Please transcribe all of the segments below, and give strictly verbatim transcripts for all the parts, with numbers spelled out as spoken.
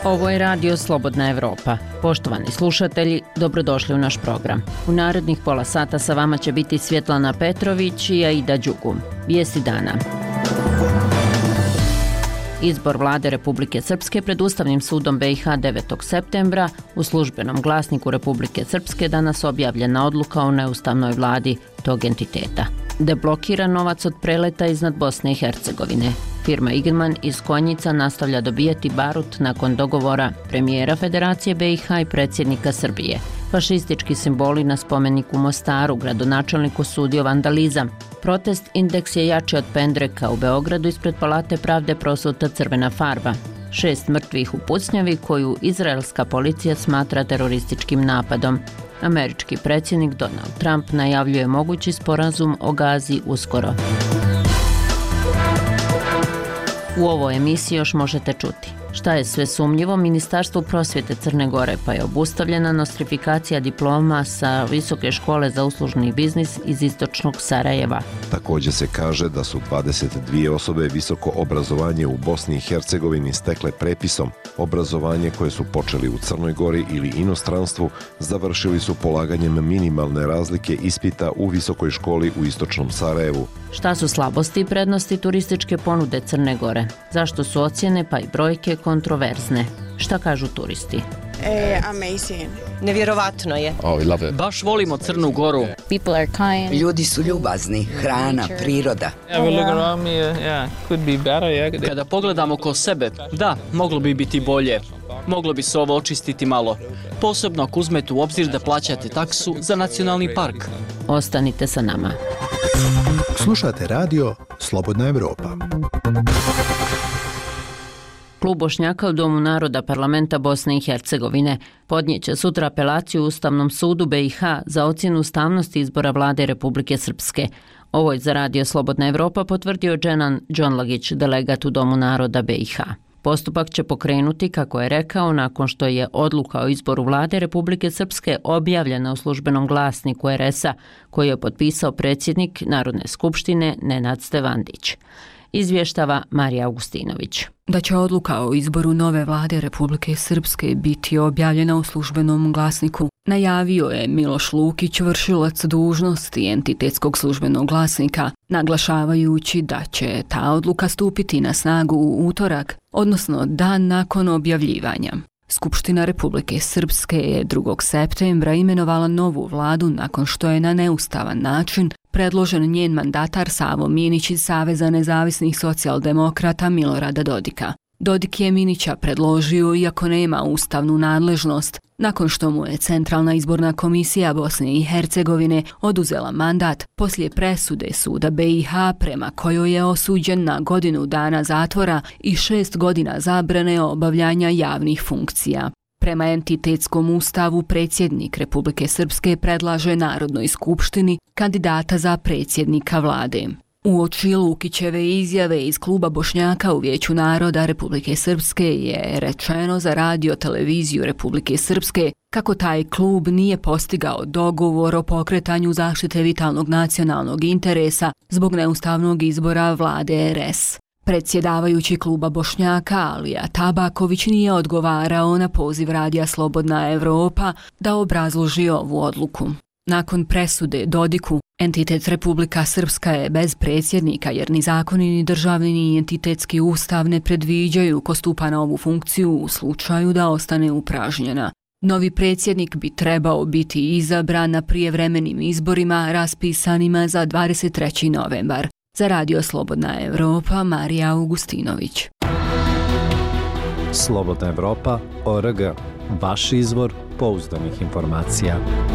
Ovo je Radio Slobodna Evropa. Poštovani slušatelji, dobrodošli u naš program. U narednih pola sata sa vama će biti Svjetlana Petrović i Aida Đugum. Vijesti dana. Izbor vlade Republike Srpske pred Ustavnim sudom B i H devetog septembra. U službenom glasniku Republike Srpske danas objavljena odluka o neustavnoj vladi tog entiteta. Deblokira novac od preleta iznad Bosne i Hercegovine. Firma Igerman iz Konjica nastavlja dobijati barut nakon dogovora premijera Federacije B i H i predsjednika Srbije. Fašistički simboli na spomeniku Mostaru, gradonačelnik osudio vandalizam. Protest Indeks je jači od pendreka. U Beogradu ispred Palate pravde prosuta crvena farba. Šest mrtvih u pucnjavi koju izraelska policija smatra terorističkim napadom. Američki predsjednik Donald Trump najavljuje mogući sporazum o Gazi uskoro. U ovoj emisiji još možete čuti šta je sve sumnjivo Ministarstvu prosvjete Crne Gore, pa je obustavljena nostrifikacija diploma sa Visoke škole za uslužni biznis iz istočnog Sarajeva. Također se kaže da su dvadeset dvije osobe visoko obrazovanje u Bosni i Hercegovini stekle prepisom. Obrazovanje koje su počeli u Crnoj Gori ili inostranstvu završili su polaganjem minimalne razlike ispita u Visokoj školi u istočnom Sarajevu. Šta su slabosti i prednosti turističke ponude Crne Gore? Zašto su ocjene pa i brojke kontroverzne? Šta kažu turisti? E, amazing. Nevjerovatno je. Oh, we love it. Baš volimo Crnu Goru. People are kind. Ljudi su ljubazni, hrana, priroda. Kada pogledamo oko sebe, da, moglo bi biti bolje. Moglo bi se ovo očistiti malo. Posebno ako uzmete u obzir da plaćate taksu za nacionalni park. Ostanite sa nama. Slušate radio Slobodna Evropa. Klub Bošnjaka u Domu naroda Parlamenta Bosne i Hercegovine podnijeće sutra apelaciju u Ustavnom sudu B i H za ocjenu ustavnosti izbora vlade Republike Srpske. Ovo je za radio Slobodna Evropa potvrdio Dženan Džonlagić, delegat u Domu naroda B i H. Postupak će pokrenuti, kako je rekao, nakon što je odluka o izboru vlade Republike Srpske objavljena u službenom glasniku er es a, koji je potpisao predsjednik Narodne skupštine Nenad Stevandić. Izvještava Marija Augustinović. Da će odluka o izboru nove vlade Republike Srpske biti objavljena u službenom glasniku, najavio je Miloš Lukić, vršilac dužnosti entitetskog službenog glasnika, naglašavajući da će ta odluka stupiti na snagu u utorak, odnosno dan nakon objavljivanja. Skupština Republike Srpske je drugog septembra imenovala novu vladu nakon što je na neustavan način predložen njen mandatar Savo Minić iz Saveza nezavisnih socijaldemokrata Milorada Dodika. Dodik je Minića predložio iako nema ustavnu nadležnost, nakon što mu je Centralna izborna komisija Bosne i Hercegovine oduzela mandat poslije presude suda B i H prema kojoj je osuđen na godinu dana zatvora i šest godina zabrane obavljanja javnih funkcija. Prema entitetskom ustavu predsjednik Republike Srpske predlaže Narodnoj skupštini kandidata za predsjednika vlade. Uoči Lukićeve izjave iz Kluba Bošnjaka u Vijeću naroda Republike Srpske je rečeno za radio televiziju Republike Srpske kako taj klub nije postigao dogovor o pokretanju zaštite vitalnog nacionalnog interesa zbog neustavnog izbora vlade er es. Predsjedavajući Kluba Bošnjaka Alija Tabaković nije odgovarao na poziv radija Slobodna Evropa da obrazloži ovu odluku. Nakon presude Dodiku, entitet Republika Srpska je bez predsjednika jer ni zakoni ni državni ni entitetski ustav ne predviđaju ko stupa na ovu funkciju u slučaju da ostane upražnjena. Novi predsjednik bi trebao biti izabran na prijevremenim izborima raspisanima za dvadeset treći novembar. Za radio Slobodna Evropa, Marija Augustinović. Slobodna Evropa, o er ge, vaš izvor pouzdanih informacija.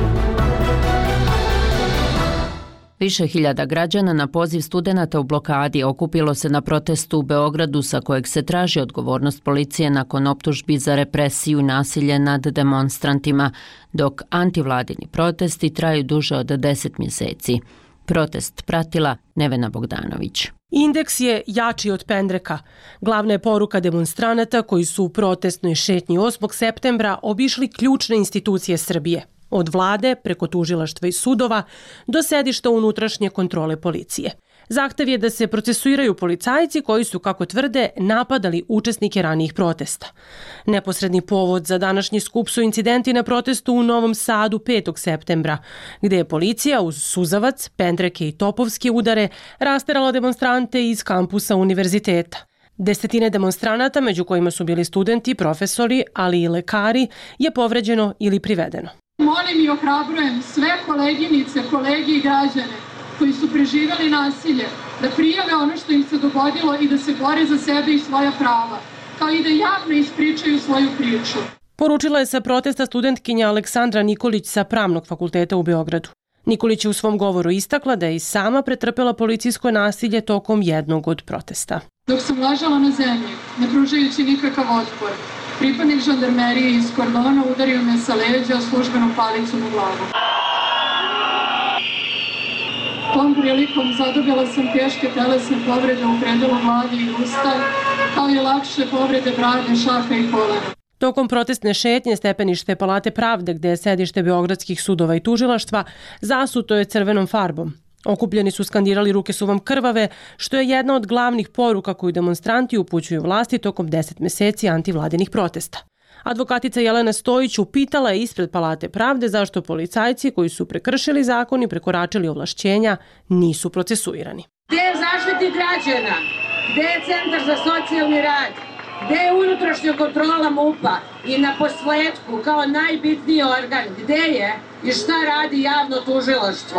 Više hiljada građana na poziv studenata u blokadi okupilo se na protestu u Beogradu sa kojeg se traži odgovornost policije nakon optužbi za represiju i nasilje nad demonstrantima, dok antivladini protesti traju duže od deset mjeseci. Protest pratila Nevena Bogdanović. Indeks je jači od pendreka. Glavna je poruka demonstranata koji su u protestnoj šetnji osmog septembra obišli ključne institucije Srbije. Od vlade, preko tužilaštva i sudova, do sedišta unutrašnje kontrole policije. Zahtev je da se procesuiraju policajci koji su, kako tvrde, napadali učesnike ranijih protesta. Neposredni povod za današnji skup su incidenti na protestu u Novom Sadu petog septembra, gde je policija uz suzavac, pendreke i topovske udare rasterala demonstrante iz kampusa univerziteta. Desetine demonstranata, među kojima su bili studenti, profesori, ali i lekari, je povređeno ili privedeno. Molim i ohrabrujem sve koleginice, kolege i građane koji su preživjeli nasilje, da prijave ono što im se dogodilo i da se bore za sebe i svoja prava, kao i da javno ispričaju svoju priču. Poručila je sa protesta studentkinja Aleksandra Nikolić sa Pravnog fakulteta u Beogradu. Nikolić je u svom govoru istakla da je i sama pretrpela policijsko nasilje tokom jednog od protesta. Dok sam ležala na zemlji, ne pružajući nikakav otpor, pripadnik žandarmerije iz kordona udario me sa leđa službenom palicom u glavu. Tom prilikom zadobila sam teške telesne povrede u predelu glave i usta, kao i lakše povrede brade, šaka i kolena. Tokom protestne šetnje stepenište Palate pravde, gde je sedište beogradskih sudova i tužilaštva, zasuto je crvenom farbom. Okupljeni su skandirali "Ruke su vam krvave", što je jedna od glavnih poruka koju demonstranti upućuju vlasti tokom deset meseci antivladinih protesta. Advokatica Jelena Stojić upitala je ispred Palate pravde zašto policajci koji su prekršili zakon i prekoračili ovlašćenja nisu procesuirani. Gde je zaštiti građana? Gde je Centar za socijalni rad? Gde je unutrašnja kontrola MUP-a? I na posledku, kao najbitniji organ, gde je i šta radi javno tužilaštvo?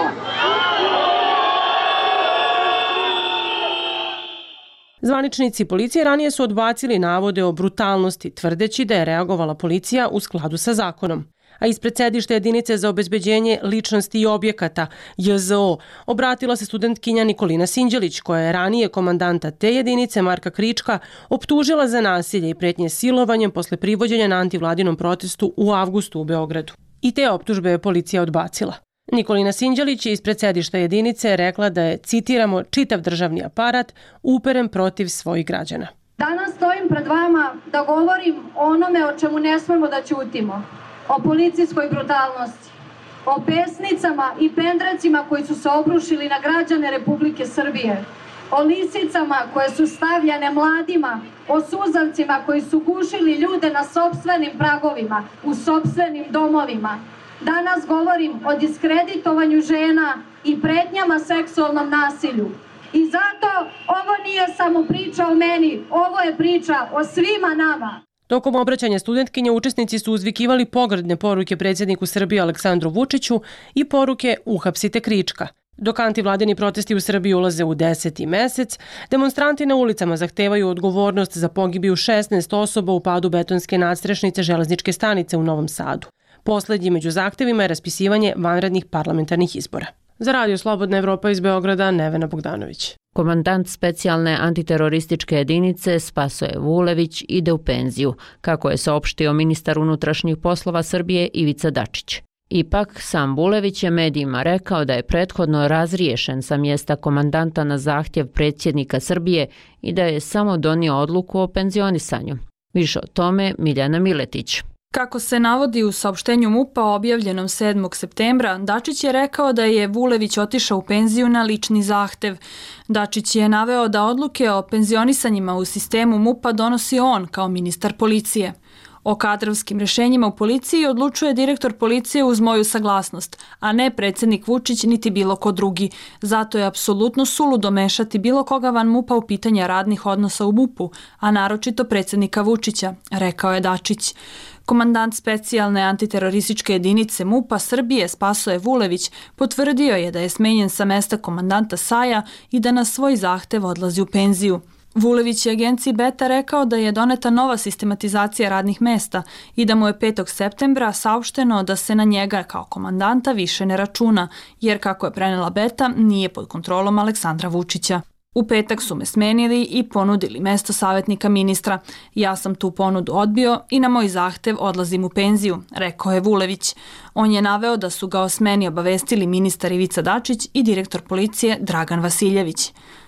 Zvaničnici policije ranije su odbacili navode o brutalnosti, tvrdeći da je reagovala policija u skladu sa zakonom. A ispred sedišta jedinice za obezbeđenje ličnosti i objekata, J Z O, obratila se studentkinja Nikolina Sinđelić, koja je ranije komandanta te jedinice, Marka Krička, optužila za nasilje i pretnje silovanjem posle privođenja na antivladinom protestu u avgustu u Beogradu. I te optužbe je policija odbacila. Nikolina Sinđelić je ispred sedišta jedinice rekla da je, citiramo, čitav državni aparat uperen protiv svojih građana. Danas stojim pred vama da govorim o onome o čemu ne smemo da ćutimo. O policijskoj brutalnosti, o pesnicama i pendrecima koji su se obrušili na građane Republike Srbije, o lisicama koje su stavljane mladima, o suzavcima koji su gušili ljude na sopstvenim pragovima, u sopstvenim domovima. Danas govorim o diskreditovanju žena i pretnjama seksualnom nasilju. I zato ovo nije samo priča o meni, ovo je priča o svima nama. Tokom obraćanja studentkinje učesnici su uzvikivali pogrdne poruke predsjedniku Srbije Aleksandru Vučiću i poruke "Uhapsite Krička". Dok antivladini protesti u Srbiji ulaze u deseti mesec, demonstranti na ulicama zahtevaju odgovornost za pogibiju šesnaest osoba u padu betonske nadstrešnice železničke stanice u Novom Sadu. Poslednji među zahtevima je raspisivanje vanrednih parlamentarnih izbora. Za Radio Slobodna Evropa iz Beograda, Nevena Bogdanović. Komandant specijalne antiterorističke jedinice Spasoje Vulević ide u penziju, kako je saopštio ministar unutrašnjih poslova Srbije Ivica Dačić. Ipak, sam Vulević je medijima rekao da je prethodno razriješen sa mjesta komandanta na zahtjev predsjednika Srbije i da je samo donio odluku o penzionisanju. Više o tome Miljana Miletić. Kako se navodi u saopštenju MUP-a objavljenom sedmog septembra, Dačić je rekao da je Vulević otišao u penziju na lični zahtev. Dačić je naveo da odluke o penzionisanjima u sistemu MUP-a donosi on kao ministar policije. O kadrovskim rešenjima u policiji odlučuje direktor policije uz moju saglasnost, a ne predsjednik Vučić niti bilo ko drugi. Zato je apsolutno suludo mešati bilo koga van MUP-a u pitanja radnih odnosa u MUP-u, a naročito predsjednika Vučića, rekao je Dačić. Komandant specijalne antiterorističke jedinice MUP-a Srbije Spasoje Vulević potvrdio je da je smenjen sa mesta komandanta Saja i da na svoj zahtev odlazi u penziju. Vulević je agenciji Beta rekao da je doneta nova sistematizacija radnih mesta i da mu je petog septembra saopšteno da se na njega kao komandanta više ne računa, jer kako je prenela Beta, nije pod kontrolom Aleksandra Vučića. U petak su me smenili i ponudili mesto savjetnika ministra. Ja sam tu ponudu odbio i na moj zahtev odlazim u penziju, rekao je Vulević. On je naveo da su ga o smeni obavestili ministar Ivica Dačić i direktor policije Dragan Vasiljević.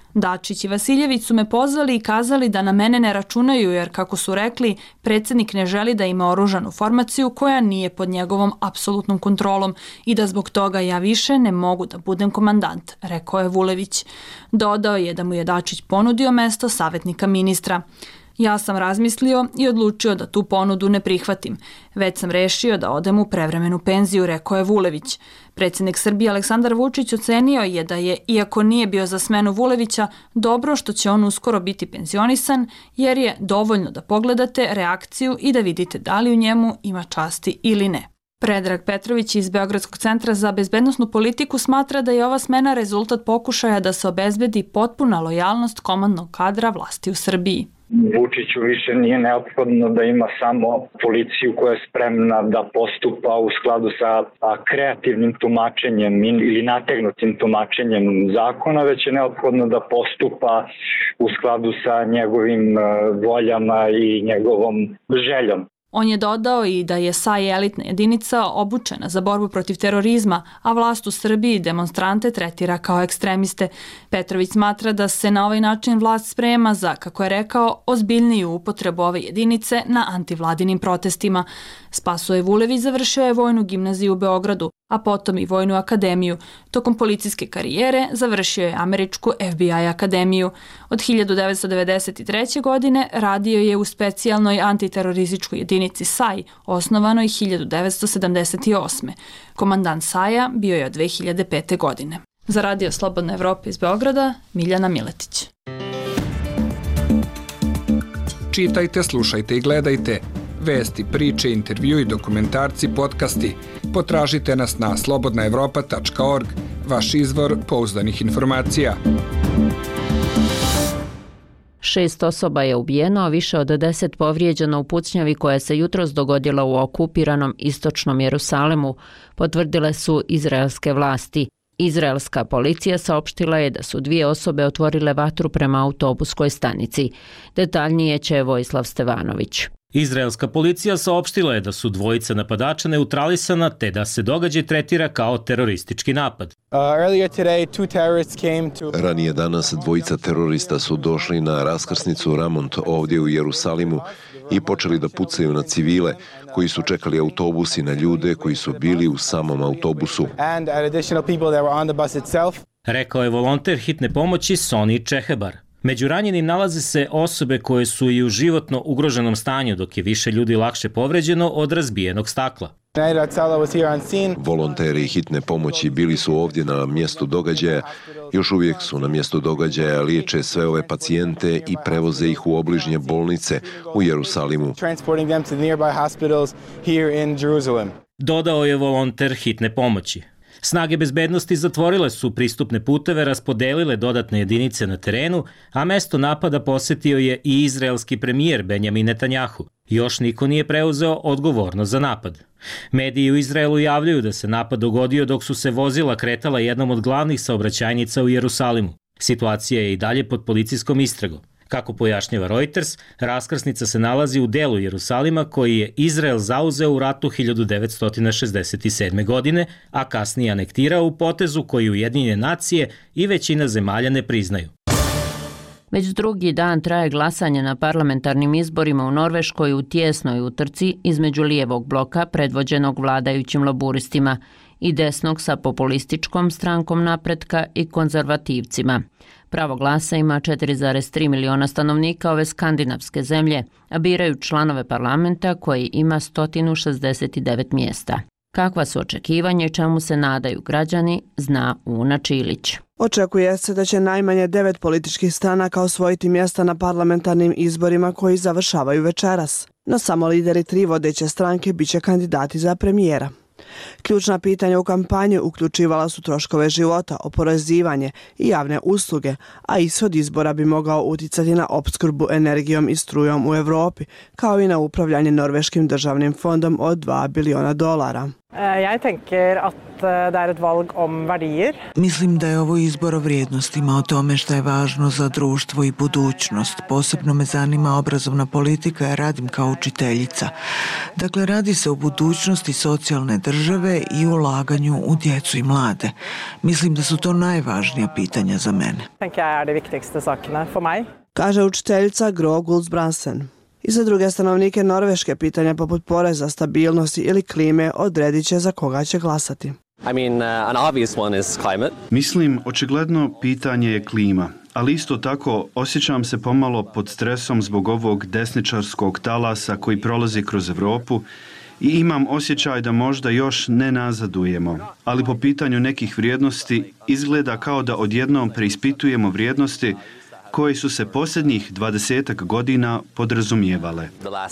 Dačić i Vasiljević su me pozvali i kazali da na mene ne računaju jer, kako su rekli, predsjednik ne želi da ima oružanu formaciju koja nije pod njegovom apsolutnom kontrolom i da zbog toga ja više ne mogu da budem komandant, rekao je Vulević. Dodao je da mu je Dačić ponudio mesto savjetnika ministra. Ja sam razmislio i odlučio da tu ponudu ne prihvatim. Već sam rešio da odem u prevremenu penziju, rekao je Vulević. Predsjednik Srbije Aleksandar Vučić ocenio je da je, iako nije bio za smenu Vulevića, dobro što će on uskoro biti penzionisan, jer je dovoljno da pogledate reakciju i da vidite da li u njemu ima časti ili ne. Predrag Petrović iz Beogradskog centra za bezbednosnu politiku smatra da je ova smena rezultat pokušaja da se obezbedi potpuna lojalnost komandnog kadra vlasti u Srbiji. Vučiću više nije neophodno da ima samo policiju koja je spremna da postupa u skladu sa kreativnim tumačenjem ili nategnutim tumačenjem zakona, već je neophodno da postupa u skladu sa njegovim voljama i njegovom željom. On je dodao i da je S A I elitna jedinica obučena za borbu protiv terorizma, a vlast u Srbiji demonstrante tretira kao ekstremiste. Petrović smatra da se na ovaj način vlast sprema za, kako je rekao, ozbiljniju upotrebu ove jedinice na antivladinim protestima. Spasoje Vulević završio je vojnu gimnaziju u Beogradu, a potom i vojnu akademiju. Tokom policijske karijere završio je američku F B I akademiju. Od hiljadu devetsto devedeset treće. godine radio je u specijalnoj antiterorističkoj jedinici S A I, osnovanoj hiljadu devetsto sedamdeset osme. Komandant S A I-a bio je od dve hiljade pete. godine. Za Radio Slobodna Evropa iz Beograda, Miljana Miletić. Čitajte, slušajte i gledajte. Vesti, priče, intervju i dokumentarci, podcasti. Potražite nas na slobodna evropa tačka org, vaš izvor pouzdanih informacija. Šest osoba je ubijeno, a više od deset povrijeđeno u pucnjavi koja se jutros dogodila u okupiranom istočnom Jerusalemu, potvrdile su izraelske vlasti. Izraelska policija saopštila je da su dvije osobe otvorile vatru prema autobuskoj stanici. Detaljnije će Vojislav Stevanović. Izraelska policija saopštila je da su dvojica napadača neutralisana te da se događaj tretira kao teroristički napad. Ranije danas dvojica terorista su došli na raskrsnicu Ramont ovdje u Jerusalimu i počeli da pucaju na civile koji su čekali autobus i na ljude koji su bili u samom autobusu. Rekao je volonter hitne pomoći Soni Čehebar. Među ranjenim nalaze se osobe koje su i u životno ugroženom stanju, dok je više ljudi lakše povređeno od razbijenog stakla. Volonteri hitne pomoći bili su ovdje na mjestu događaja, još uvijek su na mjestu događaja, liječe sve ove pacijente i prevoze ih u obližnje bolnice u Jerusalimu. Dodao je volonter hitne pomoći. Snage bezbednosti zatvorile su pristupne puteve, raspodelile dodatne jedinice na terenu, a mesto napada posjetio je i izraelski premijer Benjamin Netanjahu. Još niko nije preuzeo odgovornost za napad. Mediji u Izraelu javljaju da se napad dogodio dok su se vozila kretala jednom od glavnih saobraćajnica u Jerusalimu. Situacija je i dalje pod policijskom istragom. Kako pojašnjava Reuters, raskrsnica se nalazi u delu Jerusalima koji je Izrael zauzeo u ratu hiljadu devetsto šezdeset sedme. godine, a kasnije anektirao u potezu koji Ujedinjene nacije i većina zemalja ne priznaju. Već drugi dan traje glasanje na parlamentarnim izborima u Norveškoj u tijesnoj utrci između lijevog bloka predvođenog vladajućim laburistima i desnog sa populističkom strankom napretka i konzervativcima. Pravo glasa ima četiri zarez tri miliona stanovnika ove skandinavske zemlje, a biraju članove parlamenta koji ima sto šezdeset devet mjesta. Kakva su očekivanja i čemu se nadaju građani, zna Una Čilić. Očekuje se da će najmanje devet političkih stranaka osvojiti mjesta na parlamentarnim izborima koji završavaju večeras. No samo lideri tri vodeće stranke biće kandidati za premijera. Ključna pitanja u kampanji uključivala su troškove života, oporezivanje i javne usluge, a ishod izbora bi mogao uticati na opskrbu energijom i strujom u Europi, kao i na upravljanje Norveškim državnim fondom od dva biliona dolara. Jeg tenker at det er et valg om verdier. Mislim da je ovo izbor o vrijednostima, o tome što je važno za društvo i budućnost. Posebno me zanima obrazovna politika, jer radim kao učiteljica. Dakle, radi se o budućnosti socijalne države i ulaganju u djecu i mlade. Mislim da su to najvažnija pitanja za mene. Tenker jeg er de viktigste sakene for meg. Kaže učiteljica Gro Guldsbransen. I za druge stanovnike Norveške pitanja poput poreza, stabilnosti ili klime odredit će za koga će glasati. I mean, uh, an obvious one is climate. Mislim, očigledno pitanje je klima, ali isto tako osjećam se pomalo pod stresom zbog ovog desničarskog talasa koji prolazi kroz Evropu i imam osjećaj da možda još ne nazadujemo, ali po pitanju nekih vrijednosti izgleda kao da odjednom preispitujemo vrijednosti koje su se posljednjih dvadesetak godina podrazumijevale.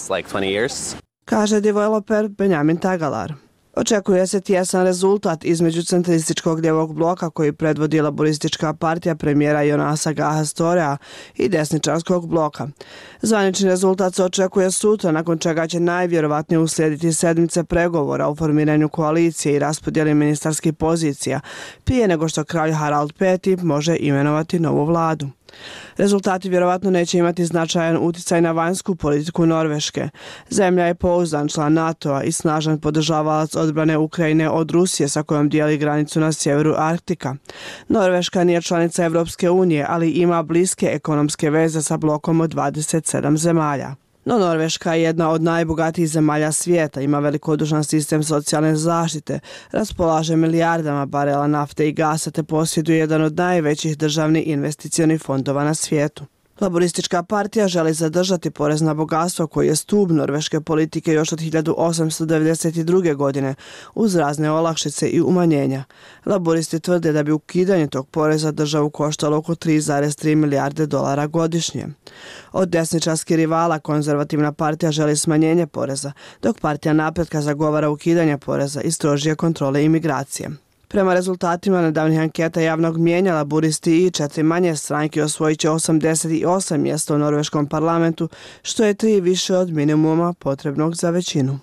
Kaže developer Benjamin Tagalar. Očekuje se tjesan rezultat između centrističkog ljevog bloka koji predvodi laboristička partija premijera Jonasa Gaha Storea i desničarskog bloka. Zvanični rezultat se očekuje sutra, nakon čega će najvjerovatnije uslijediti sedmice pregovora o formiranju koalicije i raspodjeli ministarskih pozicija, prije nego što kralj Harald peti može imenovati novu vladu. Rezultati vjerovatno neće imati značajan utjecaj na vanjsku politiku Norveške. Zemlja je pouzdan član NATO-a i snažan podržavalac odbrane Ukrajine od Rusije sa kojom dijeli granicu na sjeveru Arktika. Norveška nije članica Evropske unije, ali ima bliske ekonomske veze sa blokom od dvadeset sedam zemalja. No Norveška je jedna od najbogatijih zemalja svijeta, ima velikodušan sistem socijalne zaštite, raspolaže milijardama barela nafte i gasa te posjeduje jedan od najvećih državnih investicionih fondova na svijetu. Laboristička partija želi zadržati porez na bogatstvo koji je stup norveške politike još od hiljadu osamsto devedeset druge. godine uz razne olakšice i umanjenja. Laboristi tvrde da bi ukidanje tog poreza državu koštalo oko tri zarez tri milijarde dolara godišnje. Od desničarskih rivala konzervativna partija želi smanjenje poreza, dok partija napretka zagovara ukidanje poreza i strožije kontrole imigracije. Prema rezultatima nedavnih anketa javnog mijenja, laburisti i četiri manje stranke osvojit će osamdeset osam mjesta u norveškom parlamentu, što je tri više od minimuma potrebnog za većinu.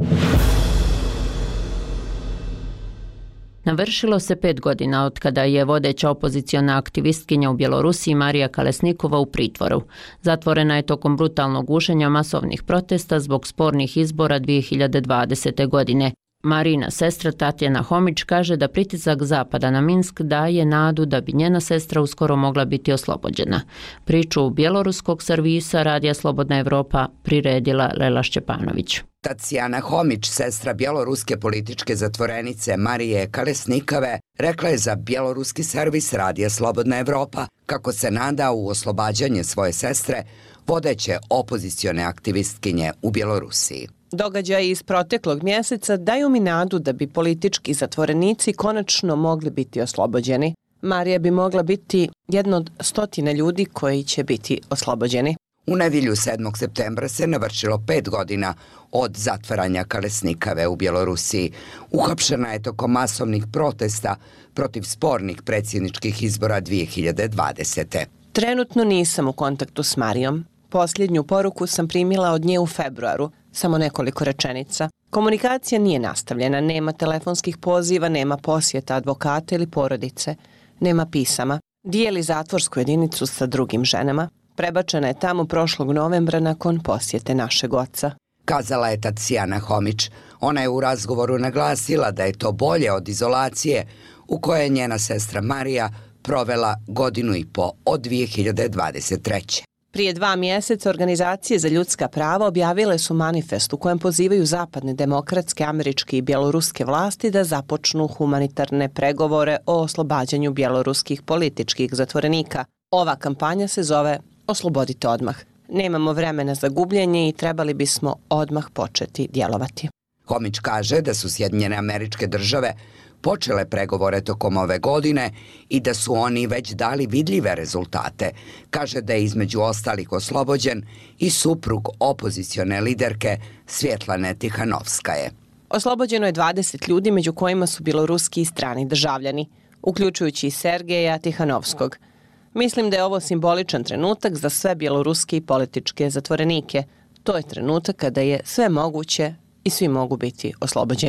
Navršilo se pet godina od kada je vodeća opoziciona aktivistkinja u Bjelorusiji Marija Kalesnikova u pritvoru. Zatvorena je tokom brutalnog gušenja masovnih protesta zbog spornih izbora dvije hiljade dvadesete. godine. Marina sestra Tatjana Homić kaže da pritisak Zapada na Minsk daje nadu da bi njena sestra uskoro mogla biti oslobođena. Priču bjeloruskog servisa Radija Slobodna Evropa priredila Lela Šćepanović. Tatjana Homić, sestra bjeloruske političke zatvorenice Marije Kalesnikove, rekla je za bjeloruski servis Radija Slobodna Evropa kako se nada u oslobađanje svoje sestre, vodeće opozicione aktivistkinje u Bjelorusiji. Događaji iz proteklog mjeseca daju mi nadu da bi politički zatvorenici konačno mogli biti oslobođeni. Marija bi mogla biti jedna od stotine ljudi koji će biti oslobođeni. U nedjelju sedmog septembra se navršilo pet godina od zatvaranja Kalesnikave u Bjelorusiji. Uhapšena je tokom masovnih protesta protiv spornih predsjedničkih izbora dvije hiljade dvadesete. Trenutno nisam u kontaktu s Marijom. Posljednju poruku sam primila od nje u februaru, samo nekoliko rečenica. Komunikacija nije nastavljena, nema telefonskih poziva, nema posjeta advokata ili porodice, nema pisama. Dijeli zatvorsku jedinicu sa drugim ženama. Prebačena je tamo prošlog novembra nakon posjete našeg oca. Kazala je Tatjana Homić. Ona je u razgovoru naglasila da je to bolje od izolacije u kojoj je njena sestra Marija provela godinu i po od dvije hiljade dvadeset treće. Prije dva mjeseca organizacije za ljudska prava objavile su manifest u kojem pozivaju zapadne demokratske, američke i bjeloruske vlasti da započnu humanitarne pregovore o oslobađanju bjeloruskih političkih zatvorenika. Ova kampanja se zove Oslobodite odmah. Nemamo vremena za gubljenje i trebali bismo odmah početi djelovati. Homić kaže da su Sjedinjene Američke Države počele pregovore tokom ove godine i da su oni već dali vidljive rezultate. Kaže da je između ostalih oslobođen i suprug opozicione liderke Svjetlane Tihanovskaje. Oslobođeno je dvadeset ljudi, među kojima su bjeloruski i strani državljani, uključujući i Sergeja Tihanovskog. Mislim da je ovo simboličan trenutak za sve bjeloruske i političke zatvorenike. To je trenutak kada je sve moguće i svi mogu biti oslobođeni.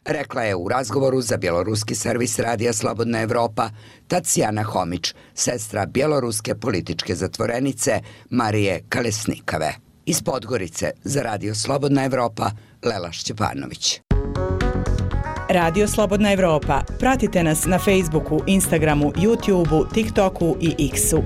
rekla je u razgovoru za bjeloruski servis radija Slobodna Evropa Tacijana Homić, sestra bjeloruske političke zatvorenice Marije Kalesnikave. Iz Podgorice za radio Slobodna Evropa Lela Šćepanović. Radio Slobodna Evropa. Pratite nas na Facebooku, Instagramu, YouTubeu, TikToku i X-u.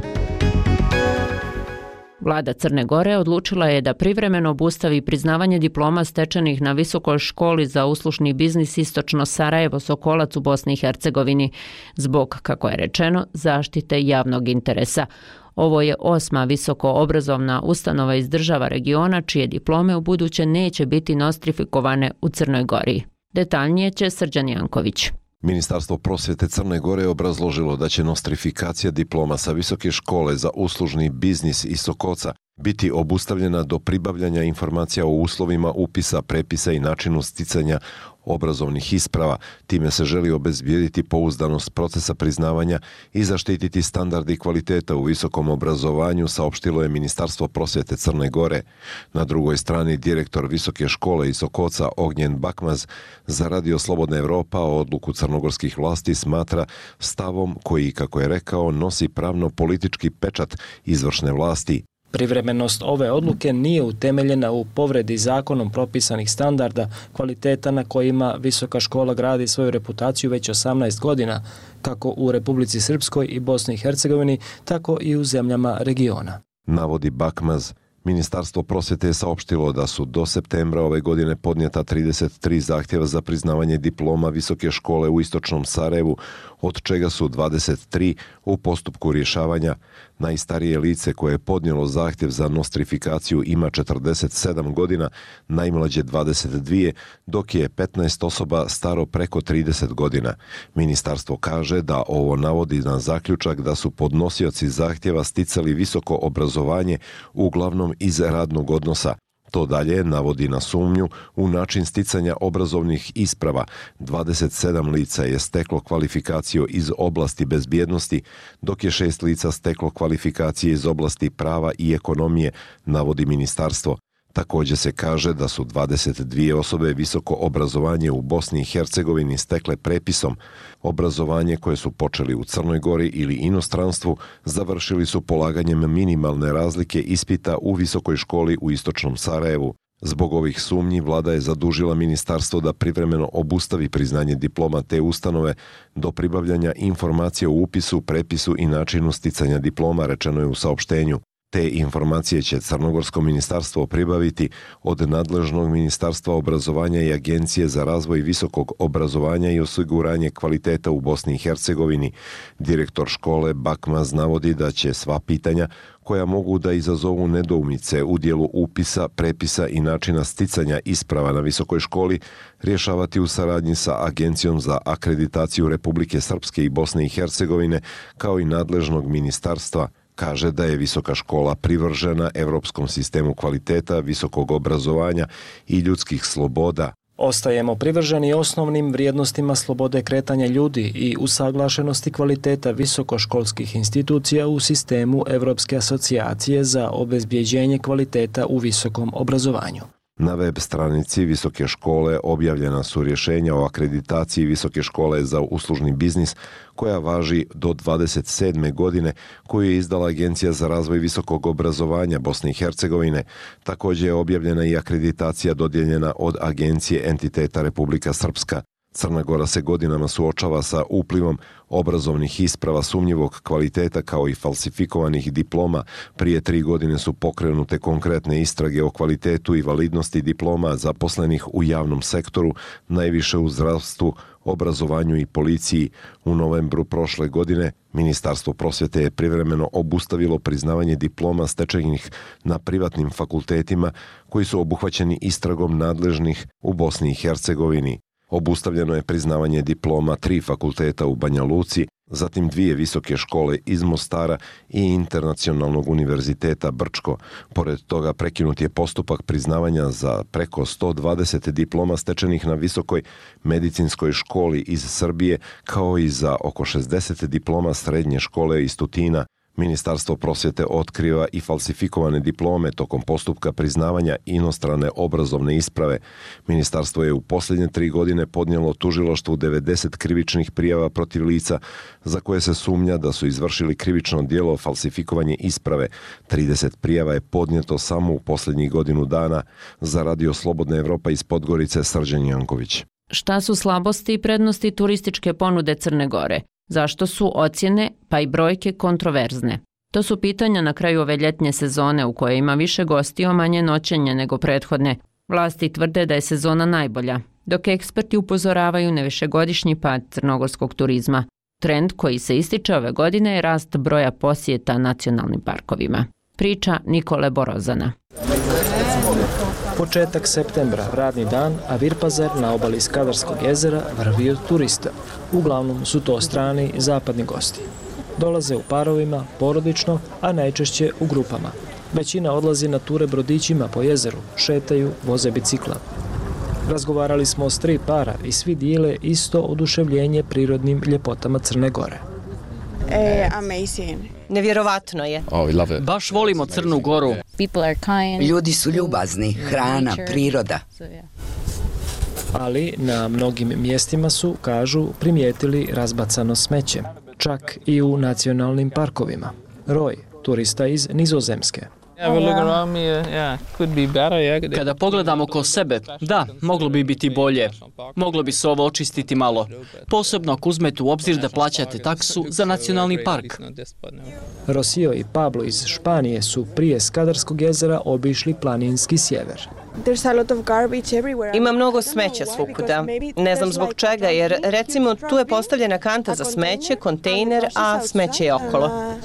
Vlada Crne Gore odlučila je da privremeno obustavi priznavanje diploma stečenih na Visokoj školi za uslužni biznis Istočno Sarajevo Sokolac u Bosni i Hercegovini zbog, kako je rečeno, zaštite javnog interesa. Ovo je osma visoko obrazovna ustanova iz država regiona čije diplome u buduće neće biti nostrifikovane u Crnoj Gori. Detaljnije će Srđan Janković. Ministarstvo prosvjete Crne Gore obrazložilo da će nostrifikacija diploma sa Visoke škole za uslužni biznis iz Sokoca biti obustavljena do pribavljanja informacija o uslovima upisa, prepisa i načinu sticanja obrazovnih isprava. Time se želi obezbijediti pouzdanost procesa priznavanja i zaštititi standardi kvaliteta u visokom obrazovanju, saopštilo je Ministarstvo prosvjete Crne Gore. Na drugoj strani direktor Visoke škole iz Sokoca Ognjen Bakmaz za radio Slobodna Evropa odluku crnogorskih vlasti smatra stavom koji, kako je rekao, nosi pravno-politički pečat izvršne vlasti. Privremenost ove odluke nije utemeljena u povredi zakonom propisanih standarda kvaliteta na kojima Visoka škola gradi svoju reputaciju već osamnaest godina, kako u Republici Srpskoj i Bosni i Hercegovini, tako i u zemljama regiona. Navodi Bakmaz. Ministarstvo prosvjete je saopštilo da su do septembra ove godine podnijeta trideset tri zahtjeva za priznavanje diploma Visoke škole u Istočnom Sarajevu, od čega su dvadeset tri u postupku rješavanja. Najstarije lice koje je podnijelo zahtjev za nostrifikaciju ima četrdeset sedam godina, najmlađe dvadeset dvije, dok je petnaest osoba staro preko trideset godina. Ministarstvo kaže da ovo navodi na zaključak da su podnosioci zahtjeva sticali visoko obrazovanje uglavnom iz radnog odnosa. To dalje navodi na sumnju u način sticanja obrazovnih isprava. dvadeset sedam lica je steklo kvalifikaciju iz oblasti bezbjednosti, dok je šest lica steklo kvalifikacije iz oblasti prava i ekonomije, navodi ministarstvo. Također se kaže da su dvadeset dvije osobe visoko obrazovanje u Bosni i Hercegovini stekle prepisom. Obrazovanje koje su počeli u Crnoj Gori ili inostranstvu završili su polaganjem minimalne razlike ispita u Visokoj školi u Istočnom Sarajevu. Zbog ovih sumnji vlada je zadužila ministarstvo da privremeno obustavi priznanje diploma te ustanove do pribavljanja informacije o upisu, prepisu i načinu sticanja diploma, rečeno je u saopštenju. Te informacije će Crnogorsko ministarstvo pribaviti od nadležnog Ministarstva obrazovanja i Agencije za razvoj visokog obrazovanja i osiguranje kvaliteta u Bosni i Hercegovini. Direktor škole Bakmaz navodi da će sva pitanja koja mogu da izazovu nedoumice u dijelu upisa, prepisa i načina sticanja isprava na visokoj školi rješavati u saradnji sa Agencijom za akreditaciju Republike Srpske i Bosne i Hercegovine kao i nadležnog ministarstva. Kaže da je Visoka škola privržena evropskom sistemu kvaliteta, visokog obrazovanja i ljudskih sloboda. Ostajemo privrženi osnovnim vrijednostima slobode kretanja ljudi i usaglašenosti kvaliteta visokoškolskih institucija u sistemu Evropske asocijacije za obezbjeđenje kvaliteta u visokom obrazovanju. Na web stranici Visoke škole objavljena su rješenja o akreditaciji Visoke škole za uslužni biznis koja važi do dvadeset sedme godine, koju je izdala Agencija za razvoj visokog obrazovanja Bosne i Hercegovine. Također je objavljena i akreditacija dodijeljena od Agencije entiteta Republika Srpska. Crna Gora se godinama suočava sa uplivom obrazovnih isprava sumnjivog kvaliteta kao i falsifikovanih diploma. Prije tri godine su pokrenute konkretne istrage o kvalitetu i validnosti diploma zaposlenih u javnom sektoru, najviše u zdravstvu, obrazovanju i policiji. U novembru prošle godine Ministarstvo prosvjete je privremeno obustavilo priznavanje diploma stečenih na privatnim fakultetima koji su obuhvaćeni istragom nadležnih u Bosni i Hercegovini. Obustavljeno je priznavanje diploma tri fakulteta u Banja Luci, zatim dvije visoke škole iz Mostara i Internacionalnog univerziteta Brčko. Pored toga prekinut je postupak priznavanja za preko sto dvadeset diploma stečenih na Visokoj medicinskoj školi iz Srbije, kao i za oko šezdeset diploma srednje škole iz Tutina. Ministarstvo prosvjete otkriva i falsifikovane diplome tokom postupka priznavanja inostrane obrazovne isprave. Ministarstvo je u posljednje tri godine podnijelo tužilaštvu devedeset krivičnih prijava protiv lica za koje se sumnja da su izvršili krivično djelo falsifikovanje isprave. trideset prijava je podnijeto samo u posljednjih godinu dana, za Radio Slobodna Evropa iz Podgorice Srđan Janković. Šta su slabosti i prednosti turističke ponude Crne Gore? Zašto su ocjene, pa i brojke kontroverzne? To su pitanja na kraju ove ljetnje sezone u kojoj ima više gostiju, manje noćenja nego prethodne. Vlasti tvrde da je sezona najbolja, dok eksperti upozoravaju na višegodišnji pad crnogorskog turizma. Trend koji se ističe ove godine je rast broja posjeta nacionalnim parkovima. Priča Nikole Borozana. Početak septembra, radni dan, a Virpazar na obali Skadarskog jezera vrvi od turista. Uglavnom su to strani i zapadni gosti. Dolaze u parovima, porodično, a najčešće u grupama. Većina odlazi na ture brodićima po jezeru, šetaju, voze bicikla. Razgovarali smo s tri para i svi dijele isto oduševljenje prirodnim ljepotama Crne Gore. E, amazing. Nevjerovatno je. Baš volimo Crnu Goru. Ljudi su ljubazni, hrana, priroda. Ali na mnogim mjestima su, kažu, primijetili razbacano smeće. Čak i u nacionalnim parkovima. Roy, turista iz Nizozemske. Kada pogledamo oko sebe, da, moglo bi biti bolje. Moglo bi se ovo očistiti malo. Posebno ako uzmete u obzir da plaćate taksu za nacionalni park. Rosio i Pablo iz Španije su prije Skadarskog jezera obišli planinski sjever. Ima mnogo smeća svukuda. Ne znam zbog čega, jer recimo tu je postavljena kanta za smeće, kontejner, a smeće je okolo.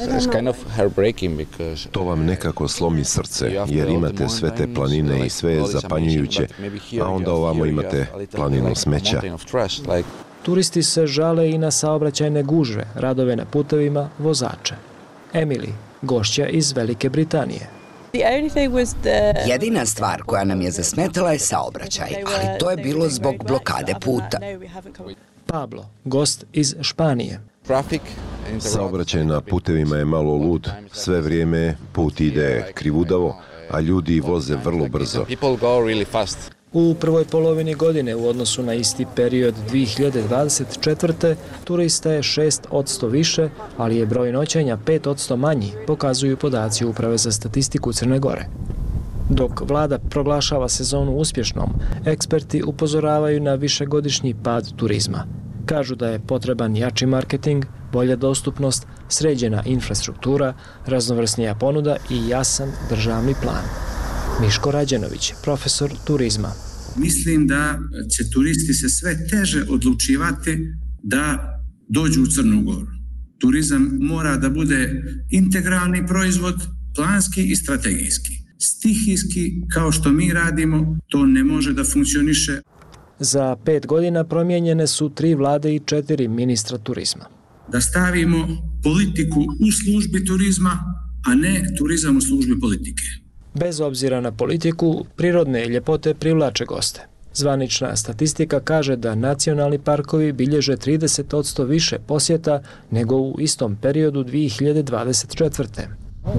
To vam nekako slomi srce, jer imate sve te planine i sve je zapanjujuće, a onda ovamo imate planinu smeća. Turisti se žale i na saobraćajne gužve, radove na putevima, vozače. Emily, gošća iz Velike Britanije. Jedina stvar koja nam je zasmetala je saobraćaj, ali to je bilo zbog blokade puta. Pablo, gost iz Španije. Saobraćaj na putevima je malo lud, sve vrijeme put ide krivudavo, a ljudi voze vrlo brzo. U prvoj polovini godine u odnosu na isti period dvije hiljade dvadeset četvrte. turista je šest posto više, ali je broj noćenja pet posto manji, pokazuju podaci Uprave za statistiku Crne Gore. Dok vlada proglašava sezonu uspješnom, eksperti upozoravaju na višegodišnji pad turizma. Kažu da je potreban jači marketing, bolja dostupnost, sređena infrastruktura, raznovrsnija ponuda i jasan državni plan. Miško Rađenović, profesor turizma. Mislim da će turisti se sve teže odlučivati da dođu u Crnu Goru. Turizam mora da bude integralni proizvod, planski i strategijski. Stihijski, kao što mi radimo, to ne može da funkcioniše. Za pet godina promijenjene su tri vlade i četiri ministra turizma. Da stavimo politiku u službi turizma, a ne turizam u službi politike. Bez obzira na politiku, prirodne ljepote privlače goste. Zvanična statistika kaže da nacionalni parkovi bilježe trideset posto više posjeta nego u istom periodu dvije hiljade dvadeset četvrte.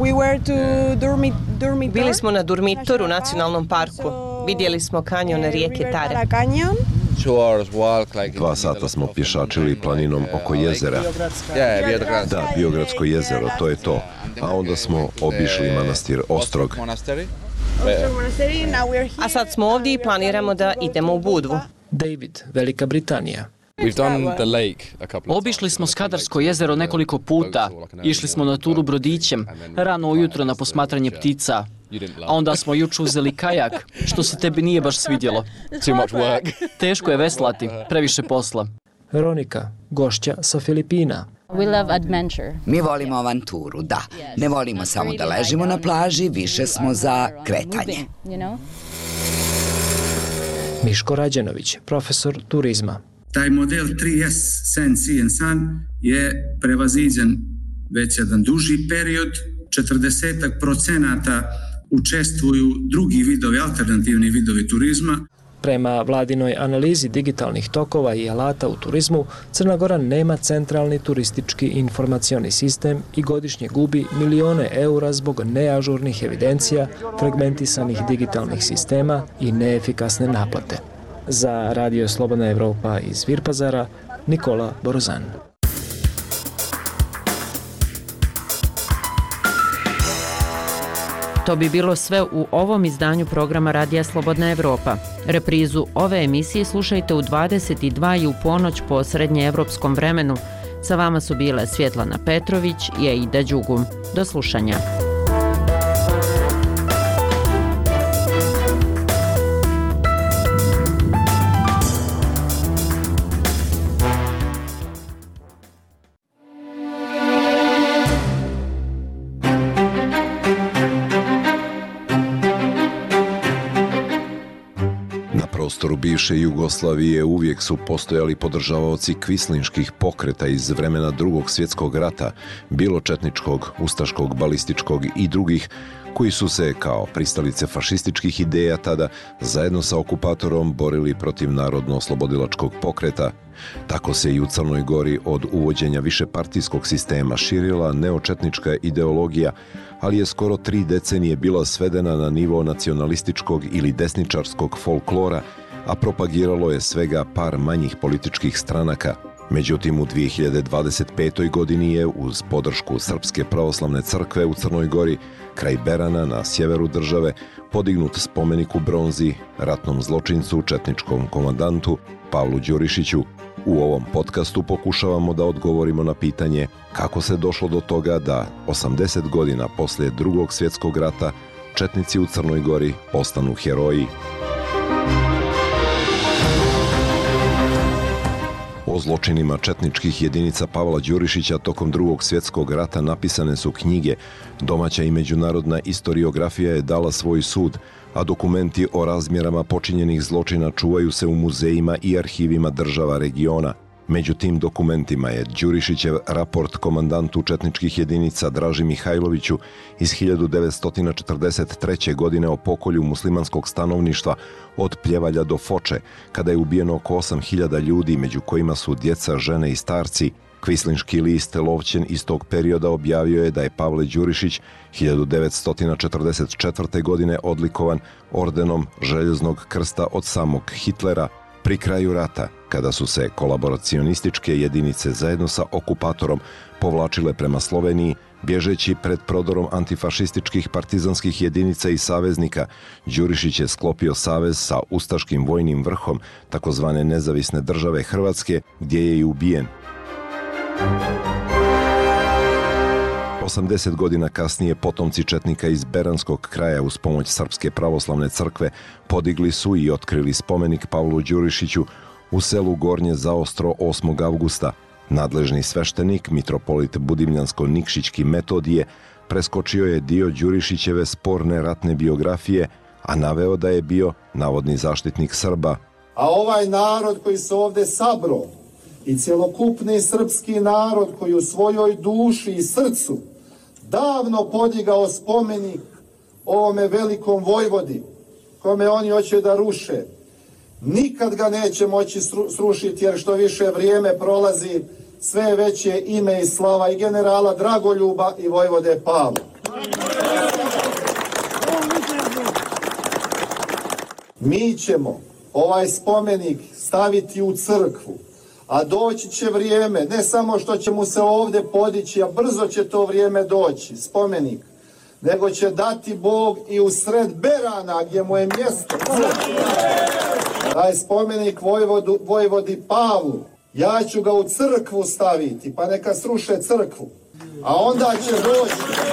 Bili smo na Durmitor u nacionalnom parku. Vidjeli smo kanjon rijeke Tare. Dva sata smo pješačili planinom oko jezera. Da, Biogradsko jezero, to je to. A onda smo obišli manastir Ostrog. A sad smo ovdje i planiramo da idemo u Budvu. David, Velika Britanija. Obišli smo Skadarsko jezero nekoliko puta. Išli smo na turu brodićem, rano ujutro na posmatranje ptica. A onda smo jučer uzeli kajak, što se tebi nije baš svidjelo. Teško je veslati, previše posla. Veronika, gošća sa Filipina. Mi volimo avanturu, da. Ne volimo samo da ležimo na plaži, više smo za kretanje. Miško Rađenović, profesor turizma. Taj model tri S, Sen, Sea and Sun, je prevaziđen već jedan duži period. četrdeset procenata učestvuju drugi vidovi, alternativni vidovi turizma. Prema vladinoj analizi digitalnih tokova i alata u turizmu, Crna Gora nema centralni turistički informacioni sistem i godišnje gubi milione eura zbog neažurnih evidencija, fragmentisanih digitalnih sistema i neefikasne naplate. Za Radio Slobodna Evropa iz Virpazara, Nikola Borozan. To bi bilo sve u ovom izdanju programa Radija Slobodna Evropa. Reprizu ove emisije slušajte u dvadeset dva i u ponoć po srednjeevropskom vremenu. Sa vama su bile Svjetlana Petrović i Aida Đugum. Do slušanja. Na prostoru bivše Jugoslavije uvijek su postojali podržavaoci kvislinških pokreta iz vremena Drugog svjetskog rata, bilo četničkog, ustaškog, balističkog i drugih, koji su se, kao pristalice fašističkih ideja tada, zajedno sa okupatorom borili protiv narodno-oslobodilačkog pokreta. Tako se i u Crnoj Gori od uvođenja višepartijskog sistema širila neočetnička ideologija, ali je skoro tri decenije bila svedena na nivo nacionalističkog ili desničarskog folklora, a propagiralo je svega par manjih političkih stranaka. Međutim, u dvije hiljade dvadeset petoj godini je, uz podršku Srpske pravoslavne crkve u Crnoj Gori, kraj Berana na sjeveru države, podignut spomenik u bronzi ratnom zločincu, četničkom komandantu Pavlu Đurišiću. U ovom podcastu pokušavamo da odgovorimo na pitanje kako se došlo do toga da osamdeset godina poslije Drugog svjetskog rata četnici u Crnoj Gori postanu heroji. O zločinima četničkih jedinica Pavla Đurišića tokom Drugog svjetskog rata napisane su knjige, domaća i međunarodna istoriografija je dala svoj sud, a dokumenti o razmjerama počinjenih zločina čuvaju se u muzejima i arhivima država regiona. Među tim dokumentima je Đurišićev raport komandantu četničkih jedinica Draži Mihajloviću iz hiljadu devetsto četrdeset treće. godine o pokolju muslimanskog stanovništva od Pljevalja do Foče, kada je ubijeno oko osam hiljada ljudi, među kojima su djeca, žene i starci. Kvislinški list Lovćen iz tog perioda objavio je da je Pavle Đurišić hiljadu devetsto četrdeset četvrte. godine odlikovan ordenom Željeznog krsta od samog Hitlera. Pri kraju rata, kada su se kolaboracionističke jedinice zajedno sa okupatorom povlačile prema Sloveniji, bježeći pred prodorom antifašističkih partizanskih jedinica i saveznika, Đurišić je sklopio savez sa ustaškim vojnim vrhom takozvane nezavisne države Hrvatske, gdje je i ubijen. osamdeset godina kasnije potomci četnika iz Beranskog kraja uz pomoć Srpske pravoslavne crkve podigli su i otkrili spomenik Pavlu Đurišiću u selu Gornje Zaostro osmog avgusta. Nadležni sveštenik, mitropolit Budimljansko-Nikšićki Metodije, preskočio je dio Đurišićeve sporne ratne biografije, a naveo da je bio navodni zaštitnik Srba. A ovaj narod koji se ovde sabro i cjelokupni srpski narod koji u svojoj duši i srcu davno podigao spomenik ovome velikom vojvodi, kome oni hoće da ruše, nikad ga neće moći srušiti, jer što više vrijeme prolazi, sve veće ime i slava i generala Dragoljuba i vojvode Pavla. Mi ćemo ovaj spomenik staviti u crkvu, a doći će vrijeme, ne samo što će mu se ovdje podići, a brzo će to vrijeme doći, spomenik, nego će dati Bog i u sred Berana, gdje mu je mjesto. Taj spomenik vojvodu, vojvodi Pavlu, ja ću ga u crkvu staviti, pa neka sruše crkvu, a onda će doći.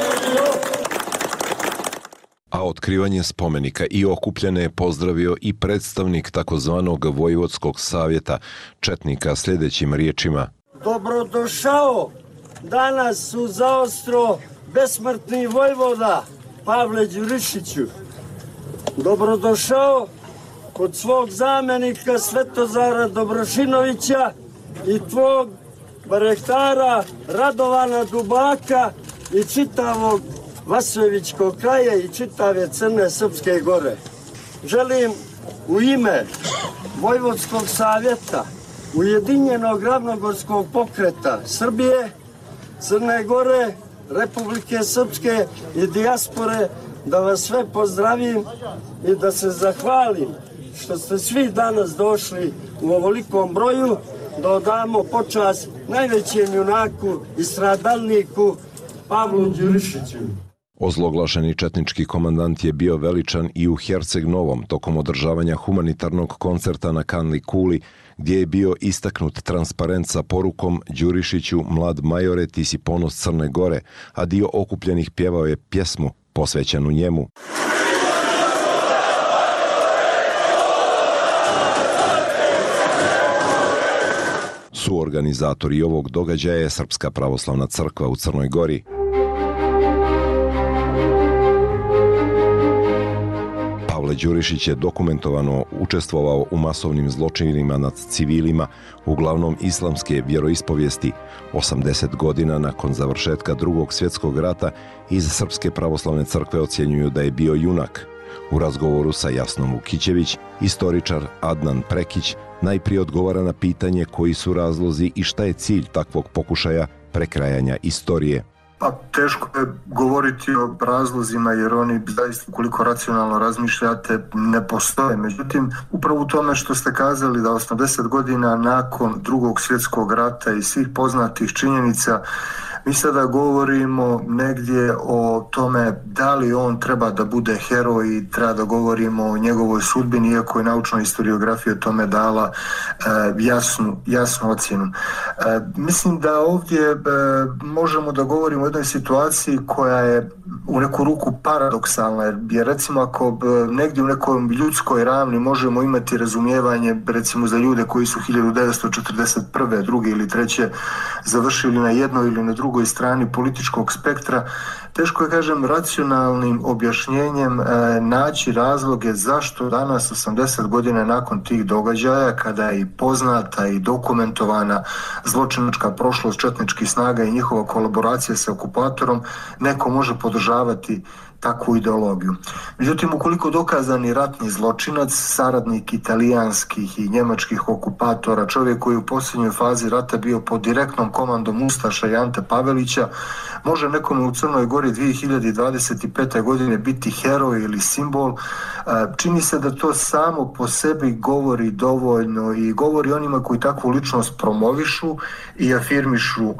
A otkrivanje spomenika i okupljene je pozdravio i predstavnik takozvanog Vojvodskog savjeta četnika sljedećim riječima. Dobrodošao danas u Zaostro besmrtni vojvoda Pavle Đurišiću. Dobrodošao kod svog zamjenika Svetozara Dobrošinovića i tvog barehtara Radovana Dubaka i čitavog Vasojevićkog kraja i čitave Crne Srpske gore. Želim u ime Vojvodskog savjeta, Ujedinjenog ravnogorskog pokreta Srbije, Crne Gore, Republike Srpske i dijaspore da vas sve pozdravim i da se zahvalim što ste svi danas došli u ovolikom broju da odamo počast najvećem junaku i stradalniku Pavlu Đurišiću. Ozloglašeni četnički komandant je bio veličan i u Herceg Novom tokom održavanja humanitarnog koncerta na Kanli Kuli, gdje je bio istaknut transparent sa porukom Đurišiću, mlad majore, ti si ponos Crne Gore, a dio okupljenih pjevao je pjesmu posvećenu njemu. Suorganizatori ovog događaja je Srpska pravoslavna crkva u Crnoj Gori. Pavle Đurišić je dokumentovano učestvovao u masovnim zločinima nad civilima, uglavnom islamske vjeroispovijesti. osamdeset godina nakon završetka Drugog svjetskog rata iz Srpske pravoslavne crkve ocjenjuju da je bio junak. U razgovoru sa Jasnom Vukićević, istoričar Adnan Prekić najprije odgovara na pitanje koji su razlozi i šta je cilj takvog pokušaja prekrajanja istorije. Pa teško je govoriti o razlozima jer oni zaista koliko racionalno razmišljate ne postoje. Međutim, upravo u tome što ste kazali da osamdeset godina nakon Drugog svjetskog rata i svih poznatih činjenica mi sada govorimo negdje o tome da li on treba da bude heroj i treba da govorimo o njegovoj sudbini, iako je naučna historiografija tome dala e, jasnu, jasnu ocjenu. E, mislim da ovdje e, možemo da govorimo o jednoj situaciji koja je u neku ruku paradoksalna, jer recimo ako negdje u nekoj ljudskoj ravni možemo imati razumijevanje recimo za ljude koji su hiljadu devetsto četrdeset prve, druge ili treće završili na jednoj ili na drugoj strani političkog spektra, teško je, kažem, racionalnim objašnjenjem e, naći razloge zašto danas, osamdeset godina nakon tih događaja, kada je i poznata i dokumentovana zločinačka prošlost četničkih snaga i njihova kolaboracija sa okupatorom, neko može podržavati takvu ideologiju. Međutim, ukoliko dokazani ratni zločinac, saradnik italijanskih i njemačkih okupatora, čovjek koji je u posljednjoj fazi rata bio pod direktnom komandom Ustaša i Ante Pavelića, može nekome u Crnoj Gori dvije hiljade dvadeset pete. godine biti heroj ili simbol, čini se da to samo po sebi govori dovoljno i govori onima koji takvu ličnost promovišu i afirmišu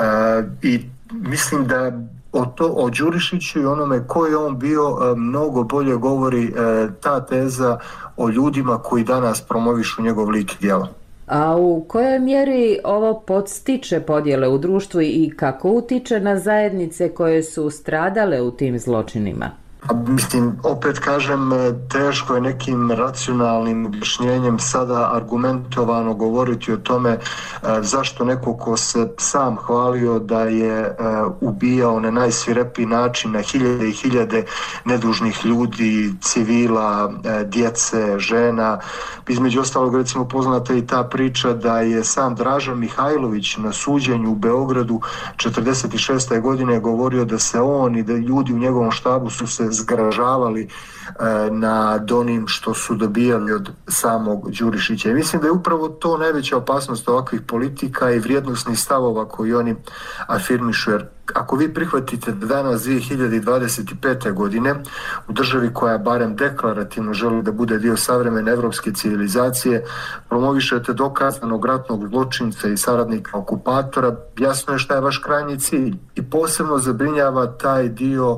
i mislim da O, to, o Đurišiću i onome ko je on bio mnogo bolje govori e, ta teza o ljudima koji danas promovišu njegov lik i djelo. A u kojoj mjeri ovo podstiče podjele u društvu i kako utiče na zajednice koje su stradale u tim zločinima? Mislim, opet kažem, teško je nekim racionalnim objašnjenjem sada argumentovano govoriti o tome zašto neko ko se sam hvalio da je ubijao na najsvirepiji način na hiljade i hiljade nedužnih ljudi, civila, djece, žena. Između ostalog, recimo, poznata i ta priča da je sam Dražan Mihajlović na suđenju u Beogradu četrdeset šeste. godine govorio da se on i da ljudi u njegovom štabu su se zgražavali e, nad onim što su dobijali od samog Đurišića. I mislim da je upravo to najveća opasnost ovakvih politika i vrijednosnih stavova koji oni afirmišu. Jer ako vi prihvatite da danas dvije hiljade dvadeset pete. godine u državi koja barem deklarativno želi da bude dio savremene evropske civilizacije promovišete dokazanog ratnog zločinca i saradnika okupatora, jasno je šta je vaš krajnji cilj. I posebno zabrinjava taj dio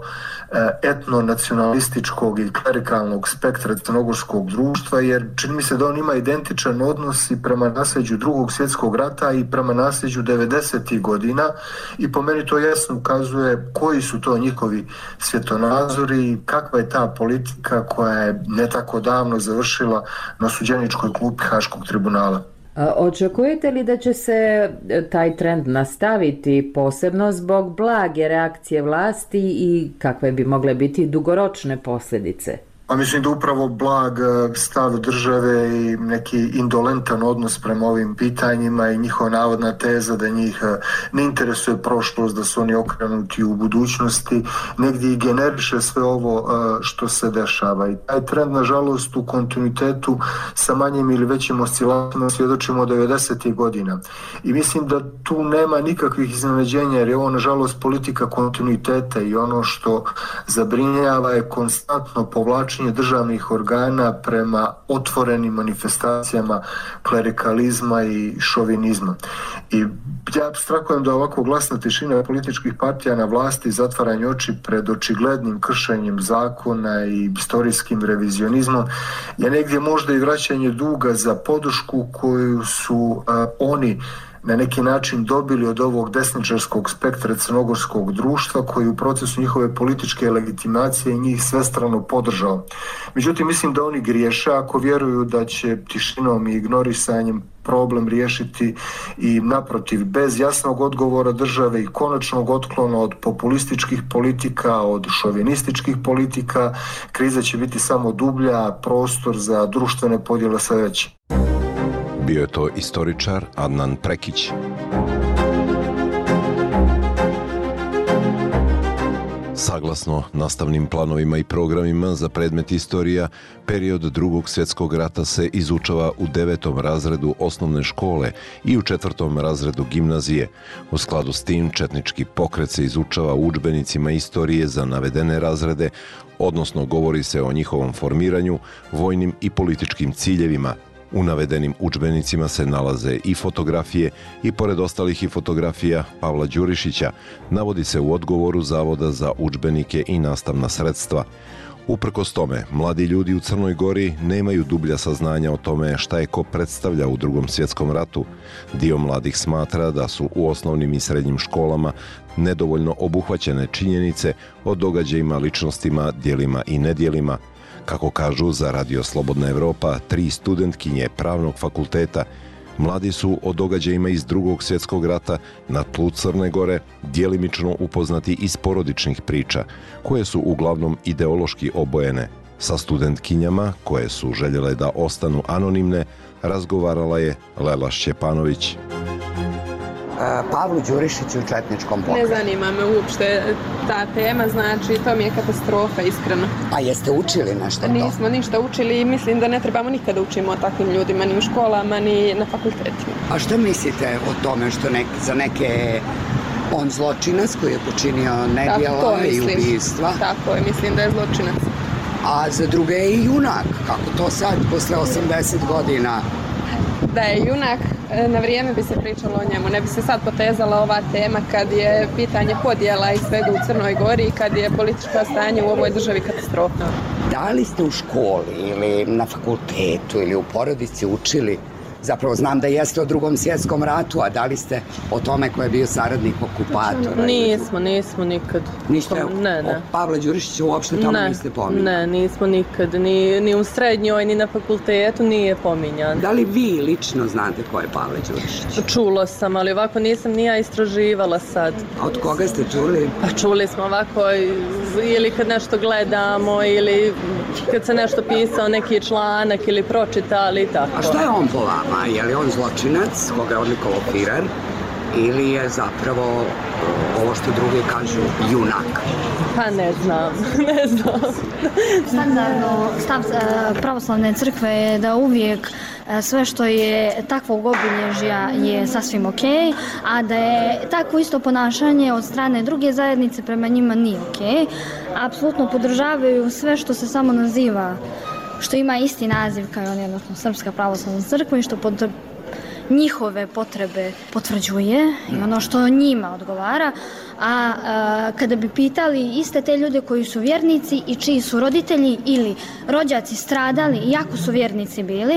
etno-nacionalističkog i klerikalnog spektra crnogorskog društva, jer čini mi se da on ima identičan odnos i prema nasljeđu Drugog svjetskog rata i prema nasljeđu devedesetih godina i po meni to jasno ukazuje koji su to njihovi svjetonazori i kakva je ta politika koja je ne tako davno završila na osuđeničkoj klupi Haškog tribunala. Očekujete li da će se taj trend nastaviti, posebno zbog blage reakcije vlasti i kakve bi mogle biti dugoročne posljedice? A mislim da upravo blag stav države i neki indolentan odnos prema ovim pitanjima i njihova navodna teza da njih ne interesuje prošlost, da su oni okrenuti u budućnosti, negdje i generiše sve ovo što se dešava. I taj trend, nažalost, u kontinuitetu sa manjim ili većim oscilacijama svjedočimo od devedesetih godina. I mislim da tu nema nikakvih iznenađenja, jer je ovo, nažalost, politika kontinuiteta i ono što zabrinjava je konstantno povlačenje državnih organa prema otvorenim manifestacijama klerikalizma i šovinizma. I ja abstrahujem da ovako glasna tišina političkih partija na vlasti, zatvaranje oči pred očiglednim kršenjem zakona i istorijskim revizionizmom je negdje možda i vraćanje duga za podršku koju su uh, oni na neki način dobili od ovog desničarskog spektra crnogorskog društva koji u procesu njihove političke legitimacije njih svestrano podržao. Međutim, mislim da oni griješe ako vjeruju da će tišinom i ignorisanjem problem riješiti i naprotiv, bez jasnog odgovora države i konačnog otklona od populističkih politika, od šovinističkih politika, kriza će biti samo dublja, prostor za društvene podjele sve veće. Bio je to istoričar Adnan Prekić. Saglasno nastavnim planovima i programima za predmet istorija, period Drugog svjetskog rata se izučava u devetom razredu osnovne škole i u četvrtom razredu gimnazije. U skladu s tim, četnički pokret se izučava u udžbenicima istorije za navedene razrede, odnosno govori se o njihovom formiranju, vojnim i političkim ciljevima. U navedenim udžbenicima se nalaze i fotografije i pored ostalih i fotografija Pavla Đurišića, navodi se u odgovoru Zavoda za udžbenike i nastavna sredstva. Uprkos tome, mladi ljudi u Crnoj Gori nemaju dublja saznanja o tome šta je ko predstavlja u Drugom svjetskom ratu. Dio mladih smatra da su u osnovnim i srednjim školama nedovoljno obuhvaćene činjenice o događajima, ličnostima, djelima i nedjelima. Kako kažu za Radio Slobodna Evropa, tri studentkinje Pravnog fakulteta, mladi su o događajima iz Drugog svjetskog rata na tlu Crne Gore djelimično upoznati iz porodičnih priča, koje su uglavnom ideološki obojene. Sa studentkinjama, koje su željele da ostanu anonimne, razgovarala je Lela Šćepanović. Pavlu Đurišiću u četničkom pokretu. Ne zanima me uopšte ta tema, znači to mi je katastrofa, iskreno. A jeste učili nešto to? Nismo ništa učili i mislim da ne trebamo nikada učimo o takvim ljudima, ni u školama, ni na fakultetima. A što mislite o tome što nek, za neke on zločinac koji je počinio nedjela i ubijstva? Tako je, mislim da je zločinac. A za druge je i junak, kako to sad, posle osamdeset godina? Da je junak, na vrijeme bi se pričalo o njemu. Ne bi se sad potezala ova tema kad je pitanje podjela i svega u Crnoj Gori i kad je političko stanje u ovoj državi katastrofa. Da li ste u školi ili na fakultetu ili u porodici učili? Zapravo znam da jeste o Drugom svjetskom ratu, a da li ste o tome ko je bio saradnik okupatora? Nismo, nismo nikad. Niste ne, ne. o Pavla Đurišića uopšte tamo ne, niste pominjali? Ne, nismo nikad. Ni, ni u srednjoj, ni na fakultetu nije pominjan. Da li vi lično znate ko je Pavle Đurišić? Čulo sam, ali ovako nisam ni ja istraživala sad. A od koga ste čuli? Pa čuli smo ovako ili kad nešto gledamo ili kad se nešto pisao neki članak ili pročitali i tako. A šta je on po vama? Je li on zločinac, koga je odlikovao Firer, ili je zapravo ovo što drugi kažu junak? Pa ne znam, ne znam. Standardno stav pravoslavne crkve je da uvijek sve što je takvog obilježja je sasvim ok, a da je takvo isto ponašanje od strane druge zajednice prema njima nije ok. Apsolutno podržavaju sve što se samo naziva, što ima isti naziv kao oni, odnosno Srpska pravoslavna crkva i što pod njihove potrebe potvrđuje i ono što njima odgovara. A, a kada bi pitali iste te ljude koji su vjernici i čiji su roditelji ili rođaci stradali, iako su vjernici bili,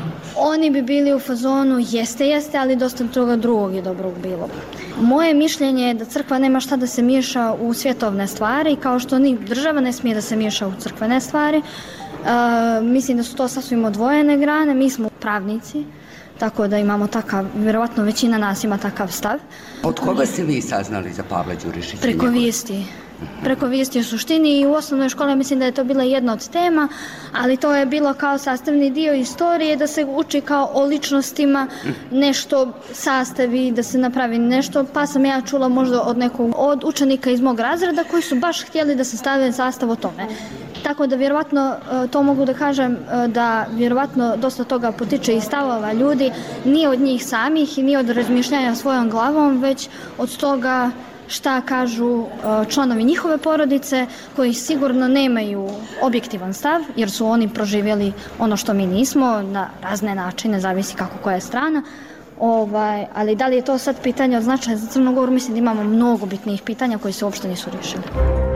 oni bi bili u fazonu jeste, jeste, ali dosta toga drugog je dobrog bilo. Moje mišljenje je da crkva nema šta da se miješa u svjetovne stvari, kao što ni država ne smije da se miješa u crkvene stvari. Uh, mislim da su to sasvim odvojene grane, mi smo pravnici, tako da imamo takav, vjerovatno većina nas ima takav stav. Od koga ste vi saznali za Pavla Đurišića? Preko vijesti. preko vijesti o suštini i u osnovnoj školi mislim da je to bila jedna od tema, ali to je bilo kao sastavni dio istorije, da se uči kao o ličnostima, nešto sastavi, da se napravi nešto, pa sam ja čula možda od nekog od učenika iz mog razreda koji su baš htjeli da se stave sastav o tome. Tako da vjerovatno to mogu da kažem da vjerovatno dosta toga potiče iz stavova ljudi, nije od njih samih i nije od razmišljanja svojom glavom, već od toga šta kažu članovi njihove porodice koji sigurno nemaju objektivan stav jer su oni proživjeli ono što mi nismo na razne načine, zavisi kako koja je strana. Ovaj, ali da li je to sad pitanje od značaja za Crnu Goru, mislim da imamo mnogo bitnijih pitanja koji se uopšte nisu riješili.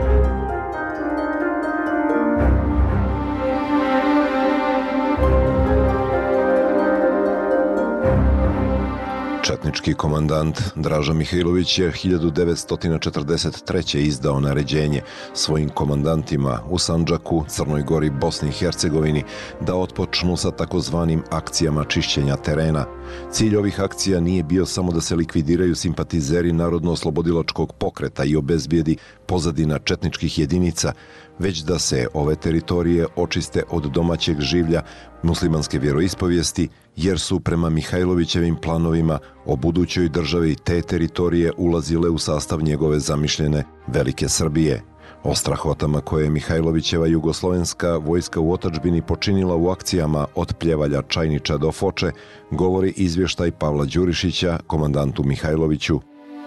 Četnički komandant Draža Mihajlović je hiljadu devetsto četrdeset treće. izdao naređenje svojim komandantima u Sandžaku, Crnoj Gori, Bosni i Hercegovini da otpočnu sa takozvanim akcijama čišćenja terena. Cilj ovih akcija nije bio samo da se likvidiraju simpatizeri Narodno-oslobodilačkog pokreta i obezbijedi pozadina četničkih jedinica, već da se ove teritorije očiste od domaćeg življa muslimanske vjeroispovijesti, jer su prema Mihajlovićevim planovima o budućoj državi te teritorije ulazile u sastav njegove zamišljene Velike Srbije. O strahotama koje je Mihajlovićeva jugoslovenska vojska u otadžbini počinila u akcijama od Pljevalja, Čajniča do Foče, govori izvještaj Pavla Đurišića, komandantu Mihajloviću.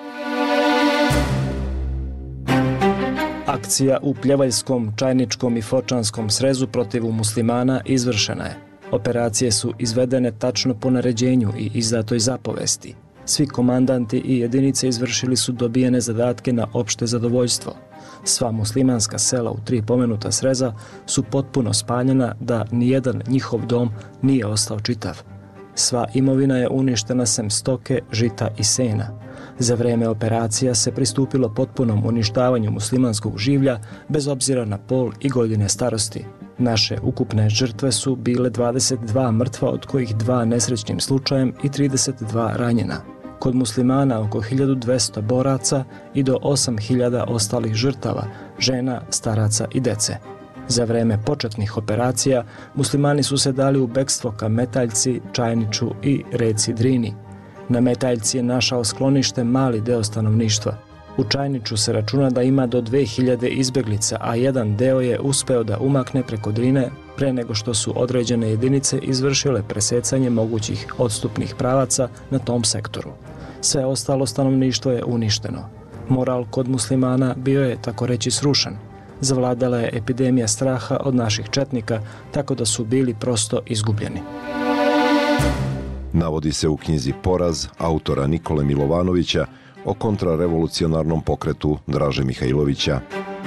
Akcija u Pljevaljskom, Čajničkom i Fočanskom srezu protiv muslimana izvršena je. Operacije su izvedene tačno po naređenju i izdatoj zapovesti. Svi komandanti i jedinice izvršili su dobijene zadatke na opšte zadovoljstvo. Sva muslimanska sela u tri pomenuta sreza su potpuno spaljena da nijedan njihov dom nije ostao čitav. Sva imovina je uništena sem stoke, žita i sena. Za vreme operacija se pristupilo potpunom uništavanju muslimanskog življa bez obzira na pol i godine starosti. Naše ukupne žrtve su bile dvadeset dva mrtva, od kojih dva nesrećnim slučajem i trideset dva ranjena. Kod muslimana oko hiljadu dvesta boraca i do osam hiljada ostalih žrtava, žena, staraca i dece. Za vreme početnih operacija muslimani su se dali u bekstvo ka Metaljci, Čajniču i reci Drini. Na Metaljci je našao sklonište mali deo stanovništva. U Čajniču se računa da ima do dve hiljade izbeglica, a jedan deo je uspeo da umakne preko Drine pre nego što su određene jedinice izvršile presecanje mogućih odstupnih pravaca na tom sektoru. Sve ostalo stanovništvo je uništeno. Moral kod muslimana bio je, tako reći, srušen. Zavladala je epidemija straha od naših četnika, tako da su bili prosto izgubljeni. Navodi se u knjizi Poraz autora Nikole Milovanovića o kontrarevolucionarnom pokretu Draže Mihajlovića.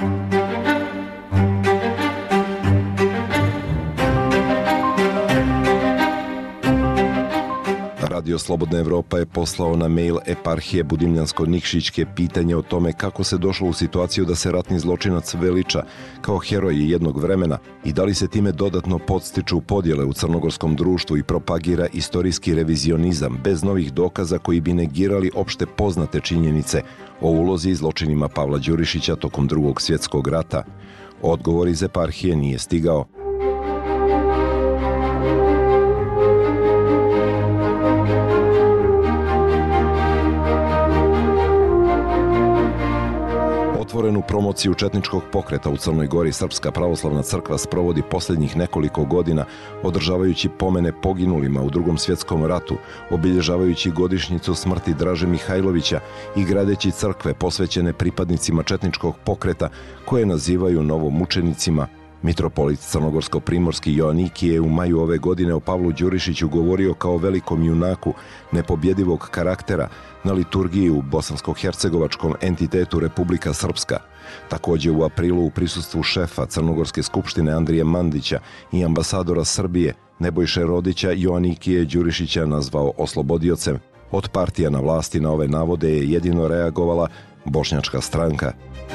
Radio Slobodna Evropa je poslao na mail eparhije Budimljansko-Nikšićke pitanje o tome kako se došlo u situaciju da se ratni zločinac veliča kao heroj jednog vremena i da li se time dodatno podstiču podjele u crnogorskom društvu i propagira istorijski revizionizam bez novih dokaza koji bi negirali opšte poznate činjenice o ulozi i zločinima Pavla Đurišića tokom Drugog svjetskog rata. Odgovor iz eparhije nije stigao. Otvorenu promociju četničkog pokreta u Crnoj Gori Srpska pravoslavna crkva sprovodi posljednjih nekoliko godina, održavajući pomene poginulima u Drugom svjetskom ratu, obilježavajući godišnjicu smrti Draže Mihajlovića i gradeći crkve posvećene pripadnicima četničkog pokreta koje nazivaju novomučenicima. Mitropolit crnogorsko-primorski Joanikije je u maju ove godine o Pavlu Đurišiću govorio kao velikom junaku nepobjedivog karaktera na liturgiji u bosansko-hercegovačkom entitetu Republika Srpska. Također u aprilu u prisustvu šefa Crnogorske skupštine Andrije Mandića i ambasadora Srbije Nebojše Rodića Joanikije Đurišića nazvao oslobodiocem. Od partija na vlasti na ove navode je jedino reagovala Bošnjačka stranka.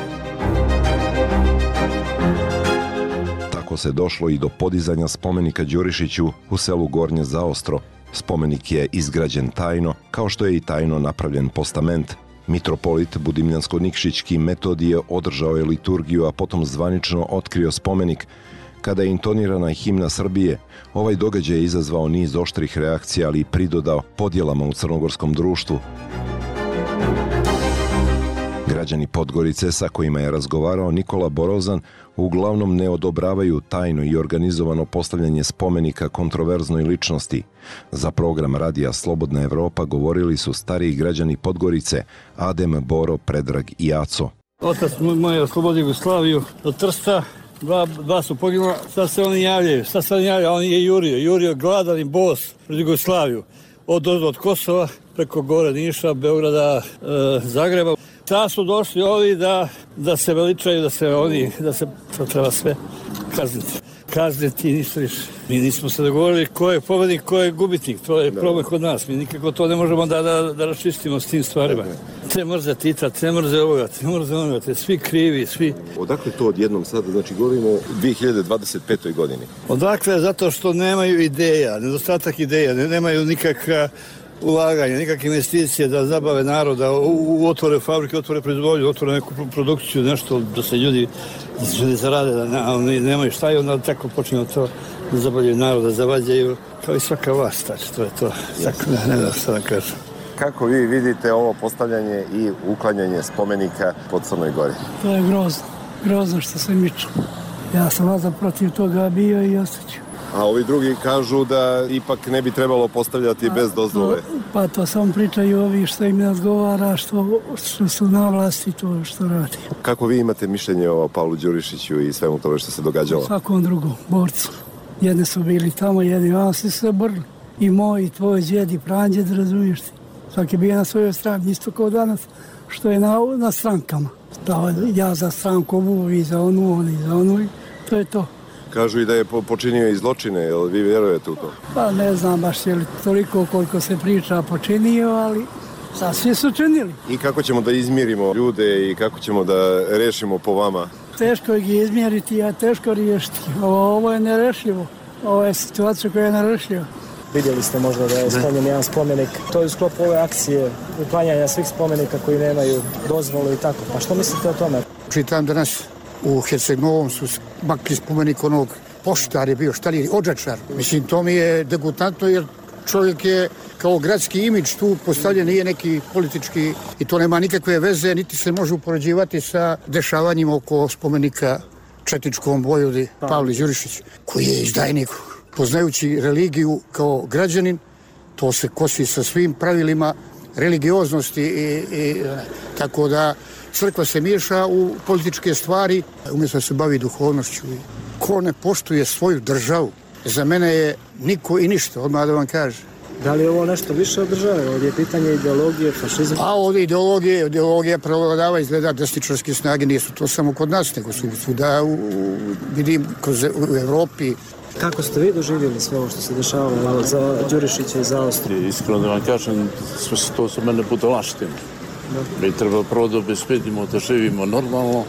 Tako se došlo i do podizanja spomenika Đurišiću u selu Gornje Zaostro. Spomenik je izgrađen tajno, kao što je i tajno napravljen postament. Mitropolit Budimljansko-Nikšićki Metodije održao je liturgiju, a potom zvanično otkrio spomenik. Kada je intonirana himna Srbije, ovaj događaj je izazvao niz oštrih reakcija, ali i pridodao podjelama u crnogorskom društvu. Građani Podgorice sa kojima je razgovarao Nikola Borozan uglavnom ne odobravaju tajno i organizovano postavljanje spomenika kontroverznoj ličnosti. Za program radija Slobodna Evropa govorili su stariji građani Podgorice Adem, Boro, Predrag i Aco. Otac moj je oslobodio Jugoslaviju od Trsta, dva, dva su poginula, sad se oni javljaju, sad se oni javljaju, on je jurio, jurio gladan i bos pred Jugoslaviju. Od, od, od Kosova, preko gore Niša, Beograda, e, Zagreba. Sad su došli ovi da, da se veličaju, da se oni, da se to treba sve kazniti. Kazniti i ništa više. Mi nismo se dogovorili ko je pobednik, ko je gubitnik. To je problem kod nas. Mi nikako to ne možemo da, da, da raščistimo s tim stvarima. Te mrze Tita, te mrze ovoga, te mrze onoga, te svi krivi, svi. Odakle to odjednom sada? Znači, govorimo o dvije hiljade dvadedet petoj godini. Odakle? Zato što nemaju ideja, nedostatak ideja, ne, nemaju nikakva ulaganja, nikakve investicije da zabave naroda, u, u otvore fabrike, otvore proizvodnju, otvore neku produkciju, nešto da se ljudi, da se ljudi zarade, da ne, oni nemaju šta i onda tako počinju to da zabavljaju naroda, zavađaju kao i svaka vlast, znači to je to. Tako, ne, ne da šta da kažem. Kako vi vidite ovo postavljanje i uklanjanje spomenika po Crnoj Gori? To je grozno, grozno što se miču. Ja sam vazda protiv toga bio i ostaću. A ovi drugi kažu da ipak ne bi trebalo postavljati bez dozvole. Pa to samo pričaju ovi što im ne odgovara, što, što su na vlasti, to što radi. Kako vi imate mišljenje o Pavlu Đurišiću i svemu tome što se događalo? Svakom drugom, borcu. Jedni su bili tamo, jedni vam su se borili. I moj, i tvoj djed, i pranđed, razumiješ ti. Svaki bio na svojoj strani, isto kao danas, što je na, na strankama. Da, ja za stranku ovu, vi za onu, oni za onu, to je to. Kažu i da je počinio i zločine, jel vi vjerujete u to? Pa ne znam baš je li toliko koliko se priča počinio, ali sad svi su činili. I kako ćemo da izmjerimo ljude i kako ćemo da rešimo po vama? Teško ih izmjeriti, a teško riješiti. Ovo, ovo je nerešljivo. Ovo je situacija koja je nerešljiva. Vidjeli ste možda da je sklonjen jedan spomenik. To je u sklopu ove akcije uklanjanja svih spomenika koji nemaju dozvolu i tako. Pa što mislite o tome? Čitam danas u Herceg-Novom su makli spomenik onog poštar je bio, šta li je, odžačar. Mislim, to mi je degutantno jer čovjek je kao gradski imidž tu postavljen, nije neki politički i to nema nikakve veze, niti se može upoređivati sa dešavanjima oko spomenika četničkom vojvodi Pavli Đurišić, koji je izdajnik. Poznajući religiju kao građanin, to se kosi sa svim pravilima religioznosti i, i tako da crkva se miješa u političke stvari, umjesto da se bavi duhovnošću. Ko ne poštuje svoju državu, za mene je niko i ništa, odmah da vam kaže. Da li je ovo nešto više od države? Ovdje je pitanje ideologije, fašizma? A ovdje ideologije, ideologija prevladava izgleda desničarske snage, nisu to samo kod nas, nego su svuda, u, vidim, kroz, u Evropi. Kako ste vi doživjeli sve ovo što se dešavalo za Đurišića i za Austriju? Iskreno da vam kažem, sve se to za mene budalaštine. Mi treba prvo da obezbedimo da živimo normalno,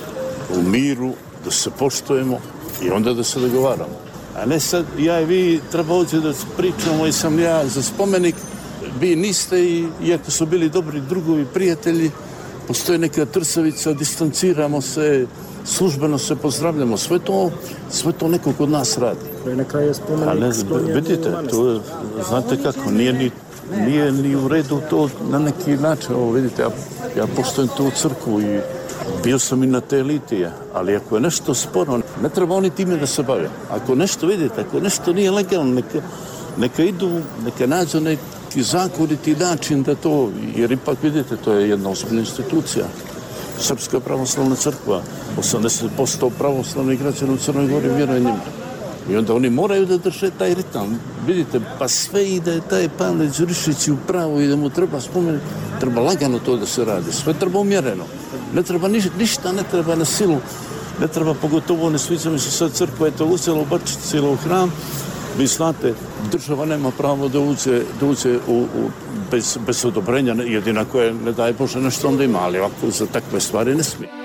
u miru, da se poštujemo i onda da se dogovaramo. A ne sad, ja i vi treba ovdje da pričamo i sam ja za spomenik, vi niste i iako su bili dobri drugovi, prijatelji, postoji neka trsavica, distanciramo se, službeno se pozdravljamo, sve to, sve to neko kod nas radi. Na kraju je spomenik sklonjen. Vidite, to, znate kako, nije ni, nije ni u redu to na neki način, ovo vidite, ja, ja poštujem tu crkvu i bio sam i na te litije, ali ako je nešto sporno, ne treba oni time da se bave. Ako nešto vidite, ako nešto nije legalno, neka, neka idu, neka nađu neki zakoniti način da to, jer ipak vidite, to je jedna ozbiljna institucija. Srpska pravoslavna crkva, osamdeset posto pravoslavnih građana u Crnoj Gori vjeruje njima. I onda oni moraju da drže taj ritam. Vidite, pa sve i da je taj Pavle Đurišić u pravu i da mu treba spomenuti, treba lagano to da se radi. Sve treba umjereno. Ne treba niš, ništa, ne treba na silu. Ne treba, pogotovo ne sviđa mi se sad crkva, je to uzela u Bačici ili u hram. Vi znate, država nema pravo da uđe, da uđe u, u, bez, bez odobrenja, jedina koje, ne daje Bože, nešto onda ima, ali ovako za takve stvari ne smije.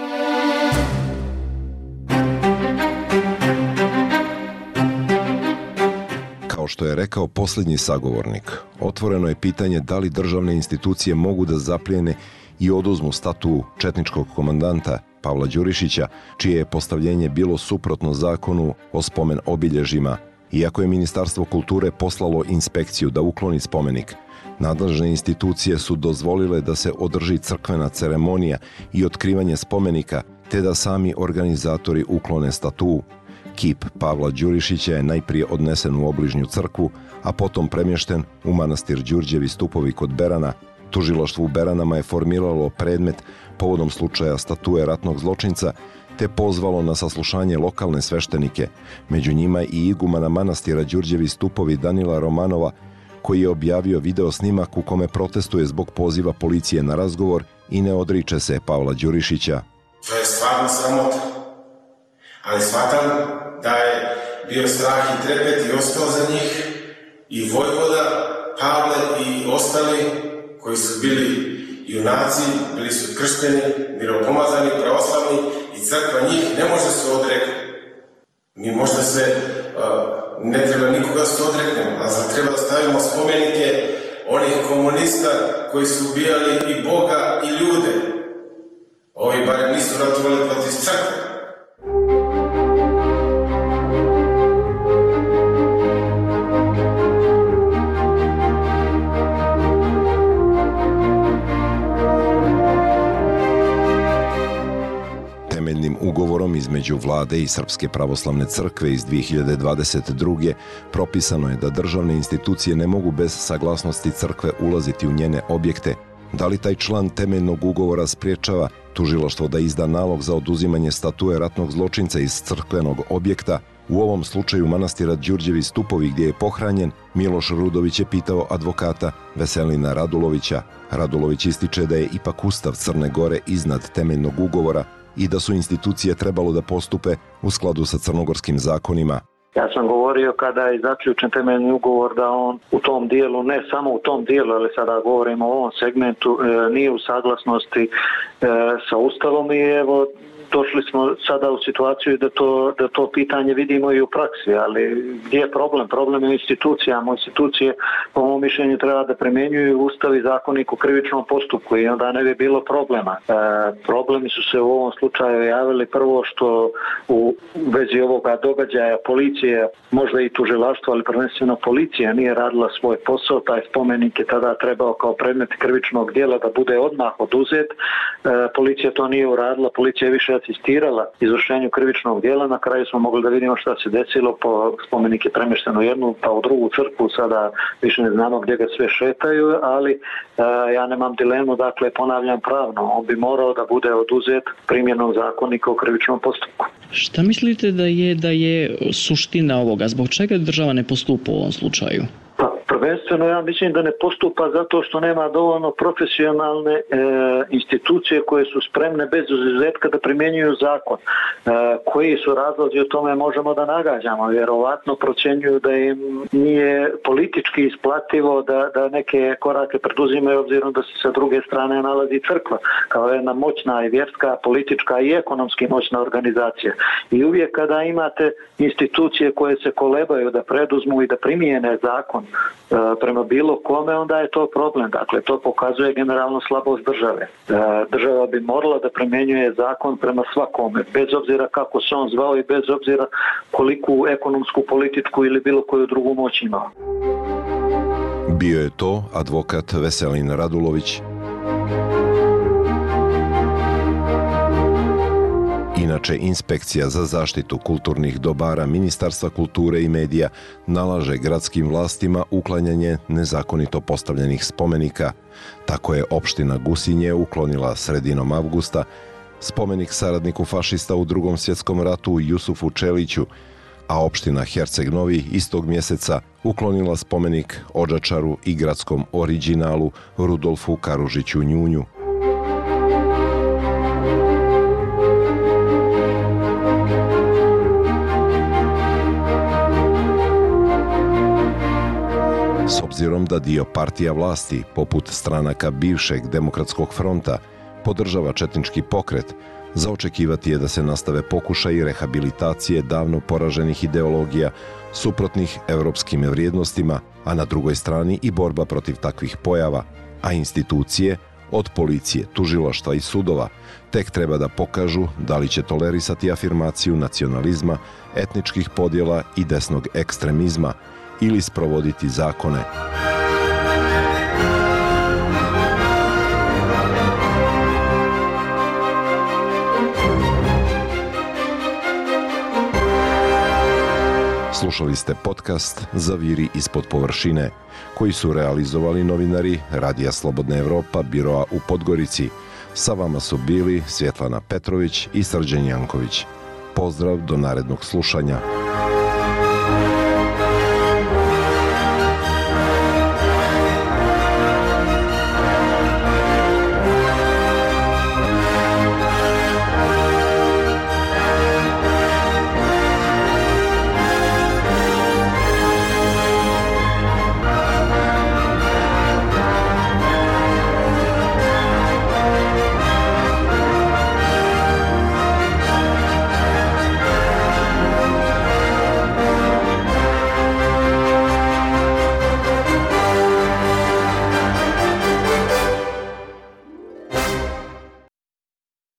Kao što je rekao posljednji sagovornik, otvoreno je pitanje da li državne institucije mogu da zaplijene i oduzmu statu četničkog komandanta Pavla Đurišića, čije je postavljenje bilo suprotno zakonu o spomen obilježjima, iako je Ministarstvo kulture poslalo inspekciju da ukloni spomenik. Nadležne institucije su dozvolile da se održi crkvena ceremonija i otkrivanje spomenika, te da sami organizatori uklone statu. Kip Pavla Đurišića je najprije odnesen u obližnju crkvu, a potom premješten u manastir Đurđevi stupovi kod Berana. Tužilaštvo u Beranama je formiralo predmet povodom slučaja statue ratnog zločinca, te pozvalo na saslušanje lokalne sveštenike, među njima i igumana manastira Đurđevi stupovi Danila Romanova, koji je objavio video snimak u kome protestuje zbog poziva policije na razgovor i ne odriče se Pavla Đurišića. To je stvarno sramota, ali shvatam da je bio strah i trepet i ostao za njih i Vojvoda, Pavle i ostali koji su bili junaci, bili su kršteni, miropomazani, pravoslavni i crkva njih ne može se odrekli. Mi možda se uh, ne treba nikoga se odreknemo, a za treba da stavimo spomenike onih komunista koji su ubijali i Boga i ljude. Ovi barem nisu ratovali protiv crkve. Ugovorom između vlade i Srpske pravoslavne crkve iz dvije hiljade dvadeset druge propisano je da državne institucije ne mogu bez saglasnosti crkve ulaziti u njene objekte. Da li taj član temeljnog ugovora spriječava tužilaštvo da izda nalog za oduzimanje statue ratnog zločinca iz crkvenog objekta? U ovom slučaju manastira Đurđevi stupovi gdje je pohranjen, Miloš Rudović je pitao advokata Veselina Radulovića. Radulović ističe da je ipak Ustav Crne Gore iznad temeljnog ugovora i da su institucije trebalo da postupe u skladu sa crnogorskim zakonima. Ja sam govorio kada je zaključen temeljni ugovor da on u tom dijelu, ne samo u tom dijelu, ali sada govorimo o ovom segmentu, nije u saglasnosti sa Ustavom i evo došli smo sada u situaciju da to, da to pitanje vidimo i u praksi, ali gdje je problem? Problem je u institucijama. Institucije, po mom mišljenju, treba da primjenjuju Ustav i zakonik u krivičnom postupku i onda ne bi bilo problema. E, problemi su se u ovom slučaju javili prvo što u vezi ovoga događaja policije, možda i tužilaštvo, ali prvenstveno policija nije radila svoj posao. Taj spomenik je tada trebao kao predmet krivičnog djela da bude odmah oduzet. E, policija to nije uradila, policija je više asistirala izvršenju krivičnog djela. Na kraju smo mogli da vidimo šta se desilo, po spomenik je premješten u jednu pa u drugu crkvu, sada više ne znamo gdje ga sve šetaju, ali e, ja nemam dilemu, dakle ponavljam pravno, on bi morao da bude oduzet primjenom zakonika o krivičnom postupku. Šta mislite da je da je suština ovoga? Zbog čega država ne postupa u ovom slučaju? Pa, prvenstveno ja mislim da ne postupa zato što nema dovoljno profesionalne e, institucije koje su spremne bez izuzetka da primjenjuju zakon. E, koji su razlozi, o tome možemo da nagađamo. Vjerovatno procjenjuju da im nije politički isplativo da, da neke korake preduzimaju obzirom da se sa druge strane nalazi crkva kao jedna moćna i vjerska, politička i ekonomski moćna organizacija. I uvijek kada imate institucije koje se kolebaju da preduzmu i da primijene zakon prema bilo kome, onda je to problem. Dakle, to pokazuje generalno slabost države. Država bi morala da primjenjuje zakon prema svakome, bez obzira kako se on zvao i bez obzira koliku ekonomsku, političku ili bilo koju drugu moć imao. Bio je to advokat Veselin Radulović. Inače, Inspekcija za zaštitu kulturnih dobara Ministarstva kulture i medija nalaže gradskim vlastima uklanjanje nezakonito postavljenih spomenika. Tako je opština Gusinje uklonila sredinom avgusta spomenik saradniku fašista u Drugom svjetskom ratu Jusufu Čeliću, a opština Herceg Novi istog mjeseca uklonila spomenik Odžačaru i gradskom originalu Rudolfu Karužiću Njunju. S obzirom da dio partija vlasti, poput stranaka bivšeg Demokratskog fronta, podržava četnički pokret, za očekivati je da se nastave pokušaji rehabilitacije davno poraženih ideologija suprotnih evropskim vrijednostima, a na drugoj strani i borba protiv takvih pojava, a institucije od policije, tužilaštva i sudova, tek treba da pokažu da li će tolerisati afirmaciju nacionalizma, etničkih podjela i desnog ekstremizma ili sprovoditi zakone. Slušali ste podcast Zaviri ispod površine, koji su realizovali novinari Radija Slobodna Evropa, biroa u Podgorici. Sa vama su bili Svjetlana Petrović i Srđan Janković. Pozdrav do narednog slušanja.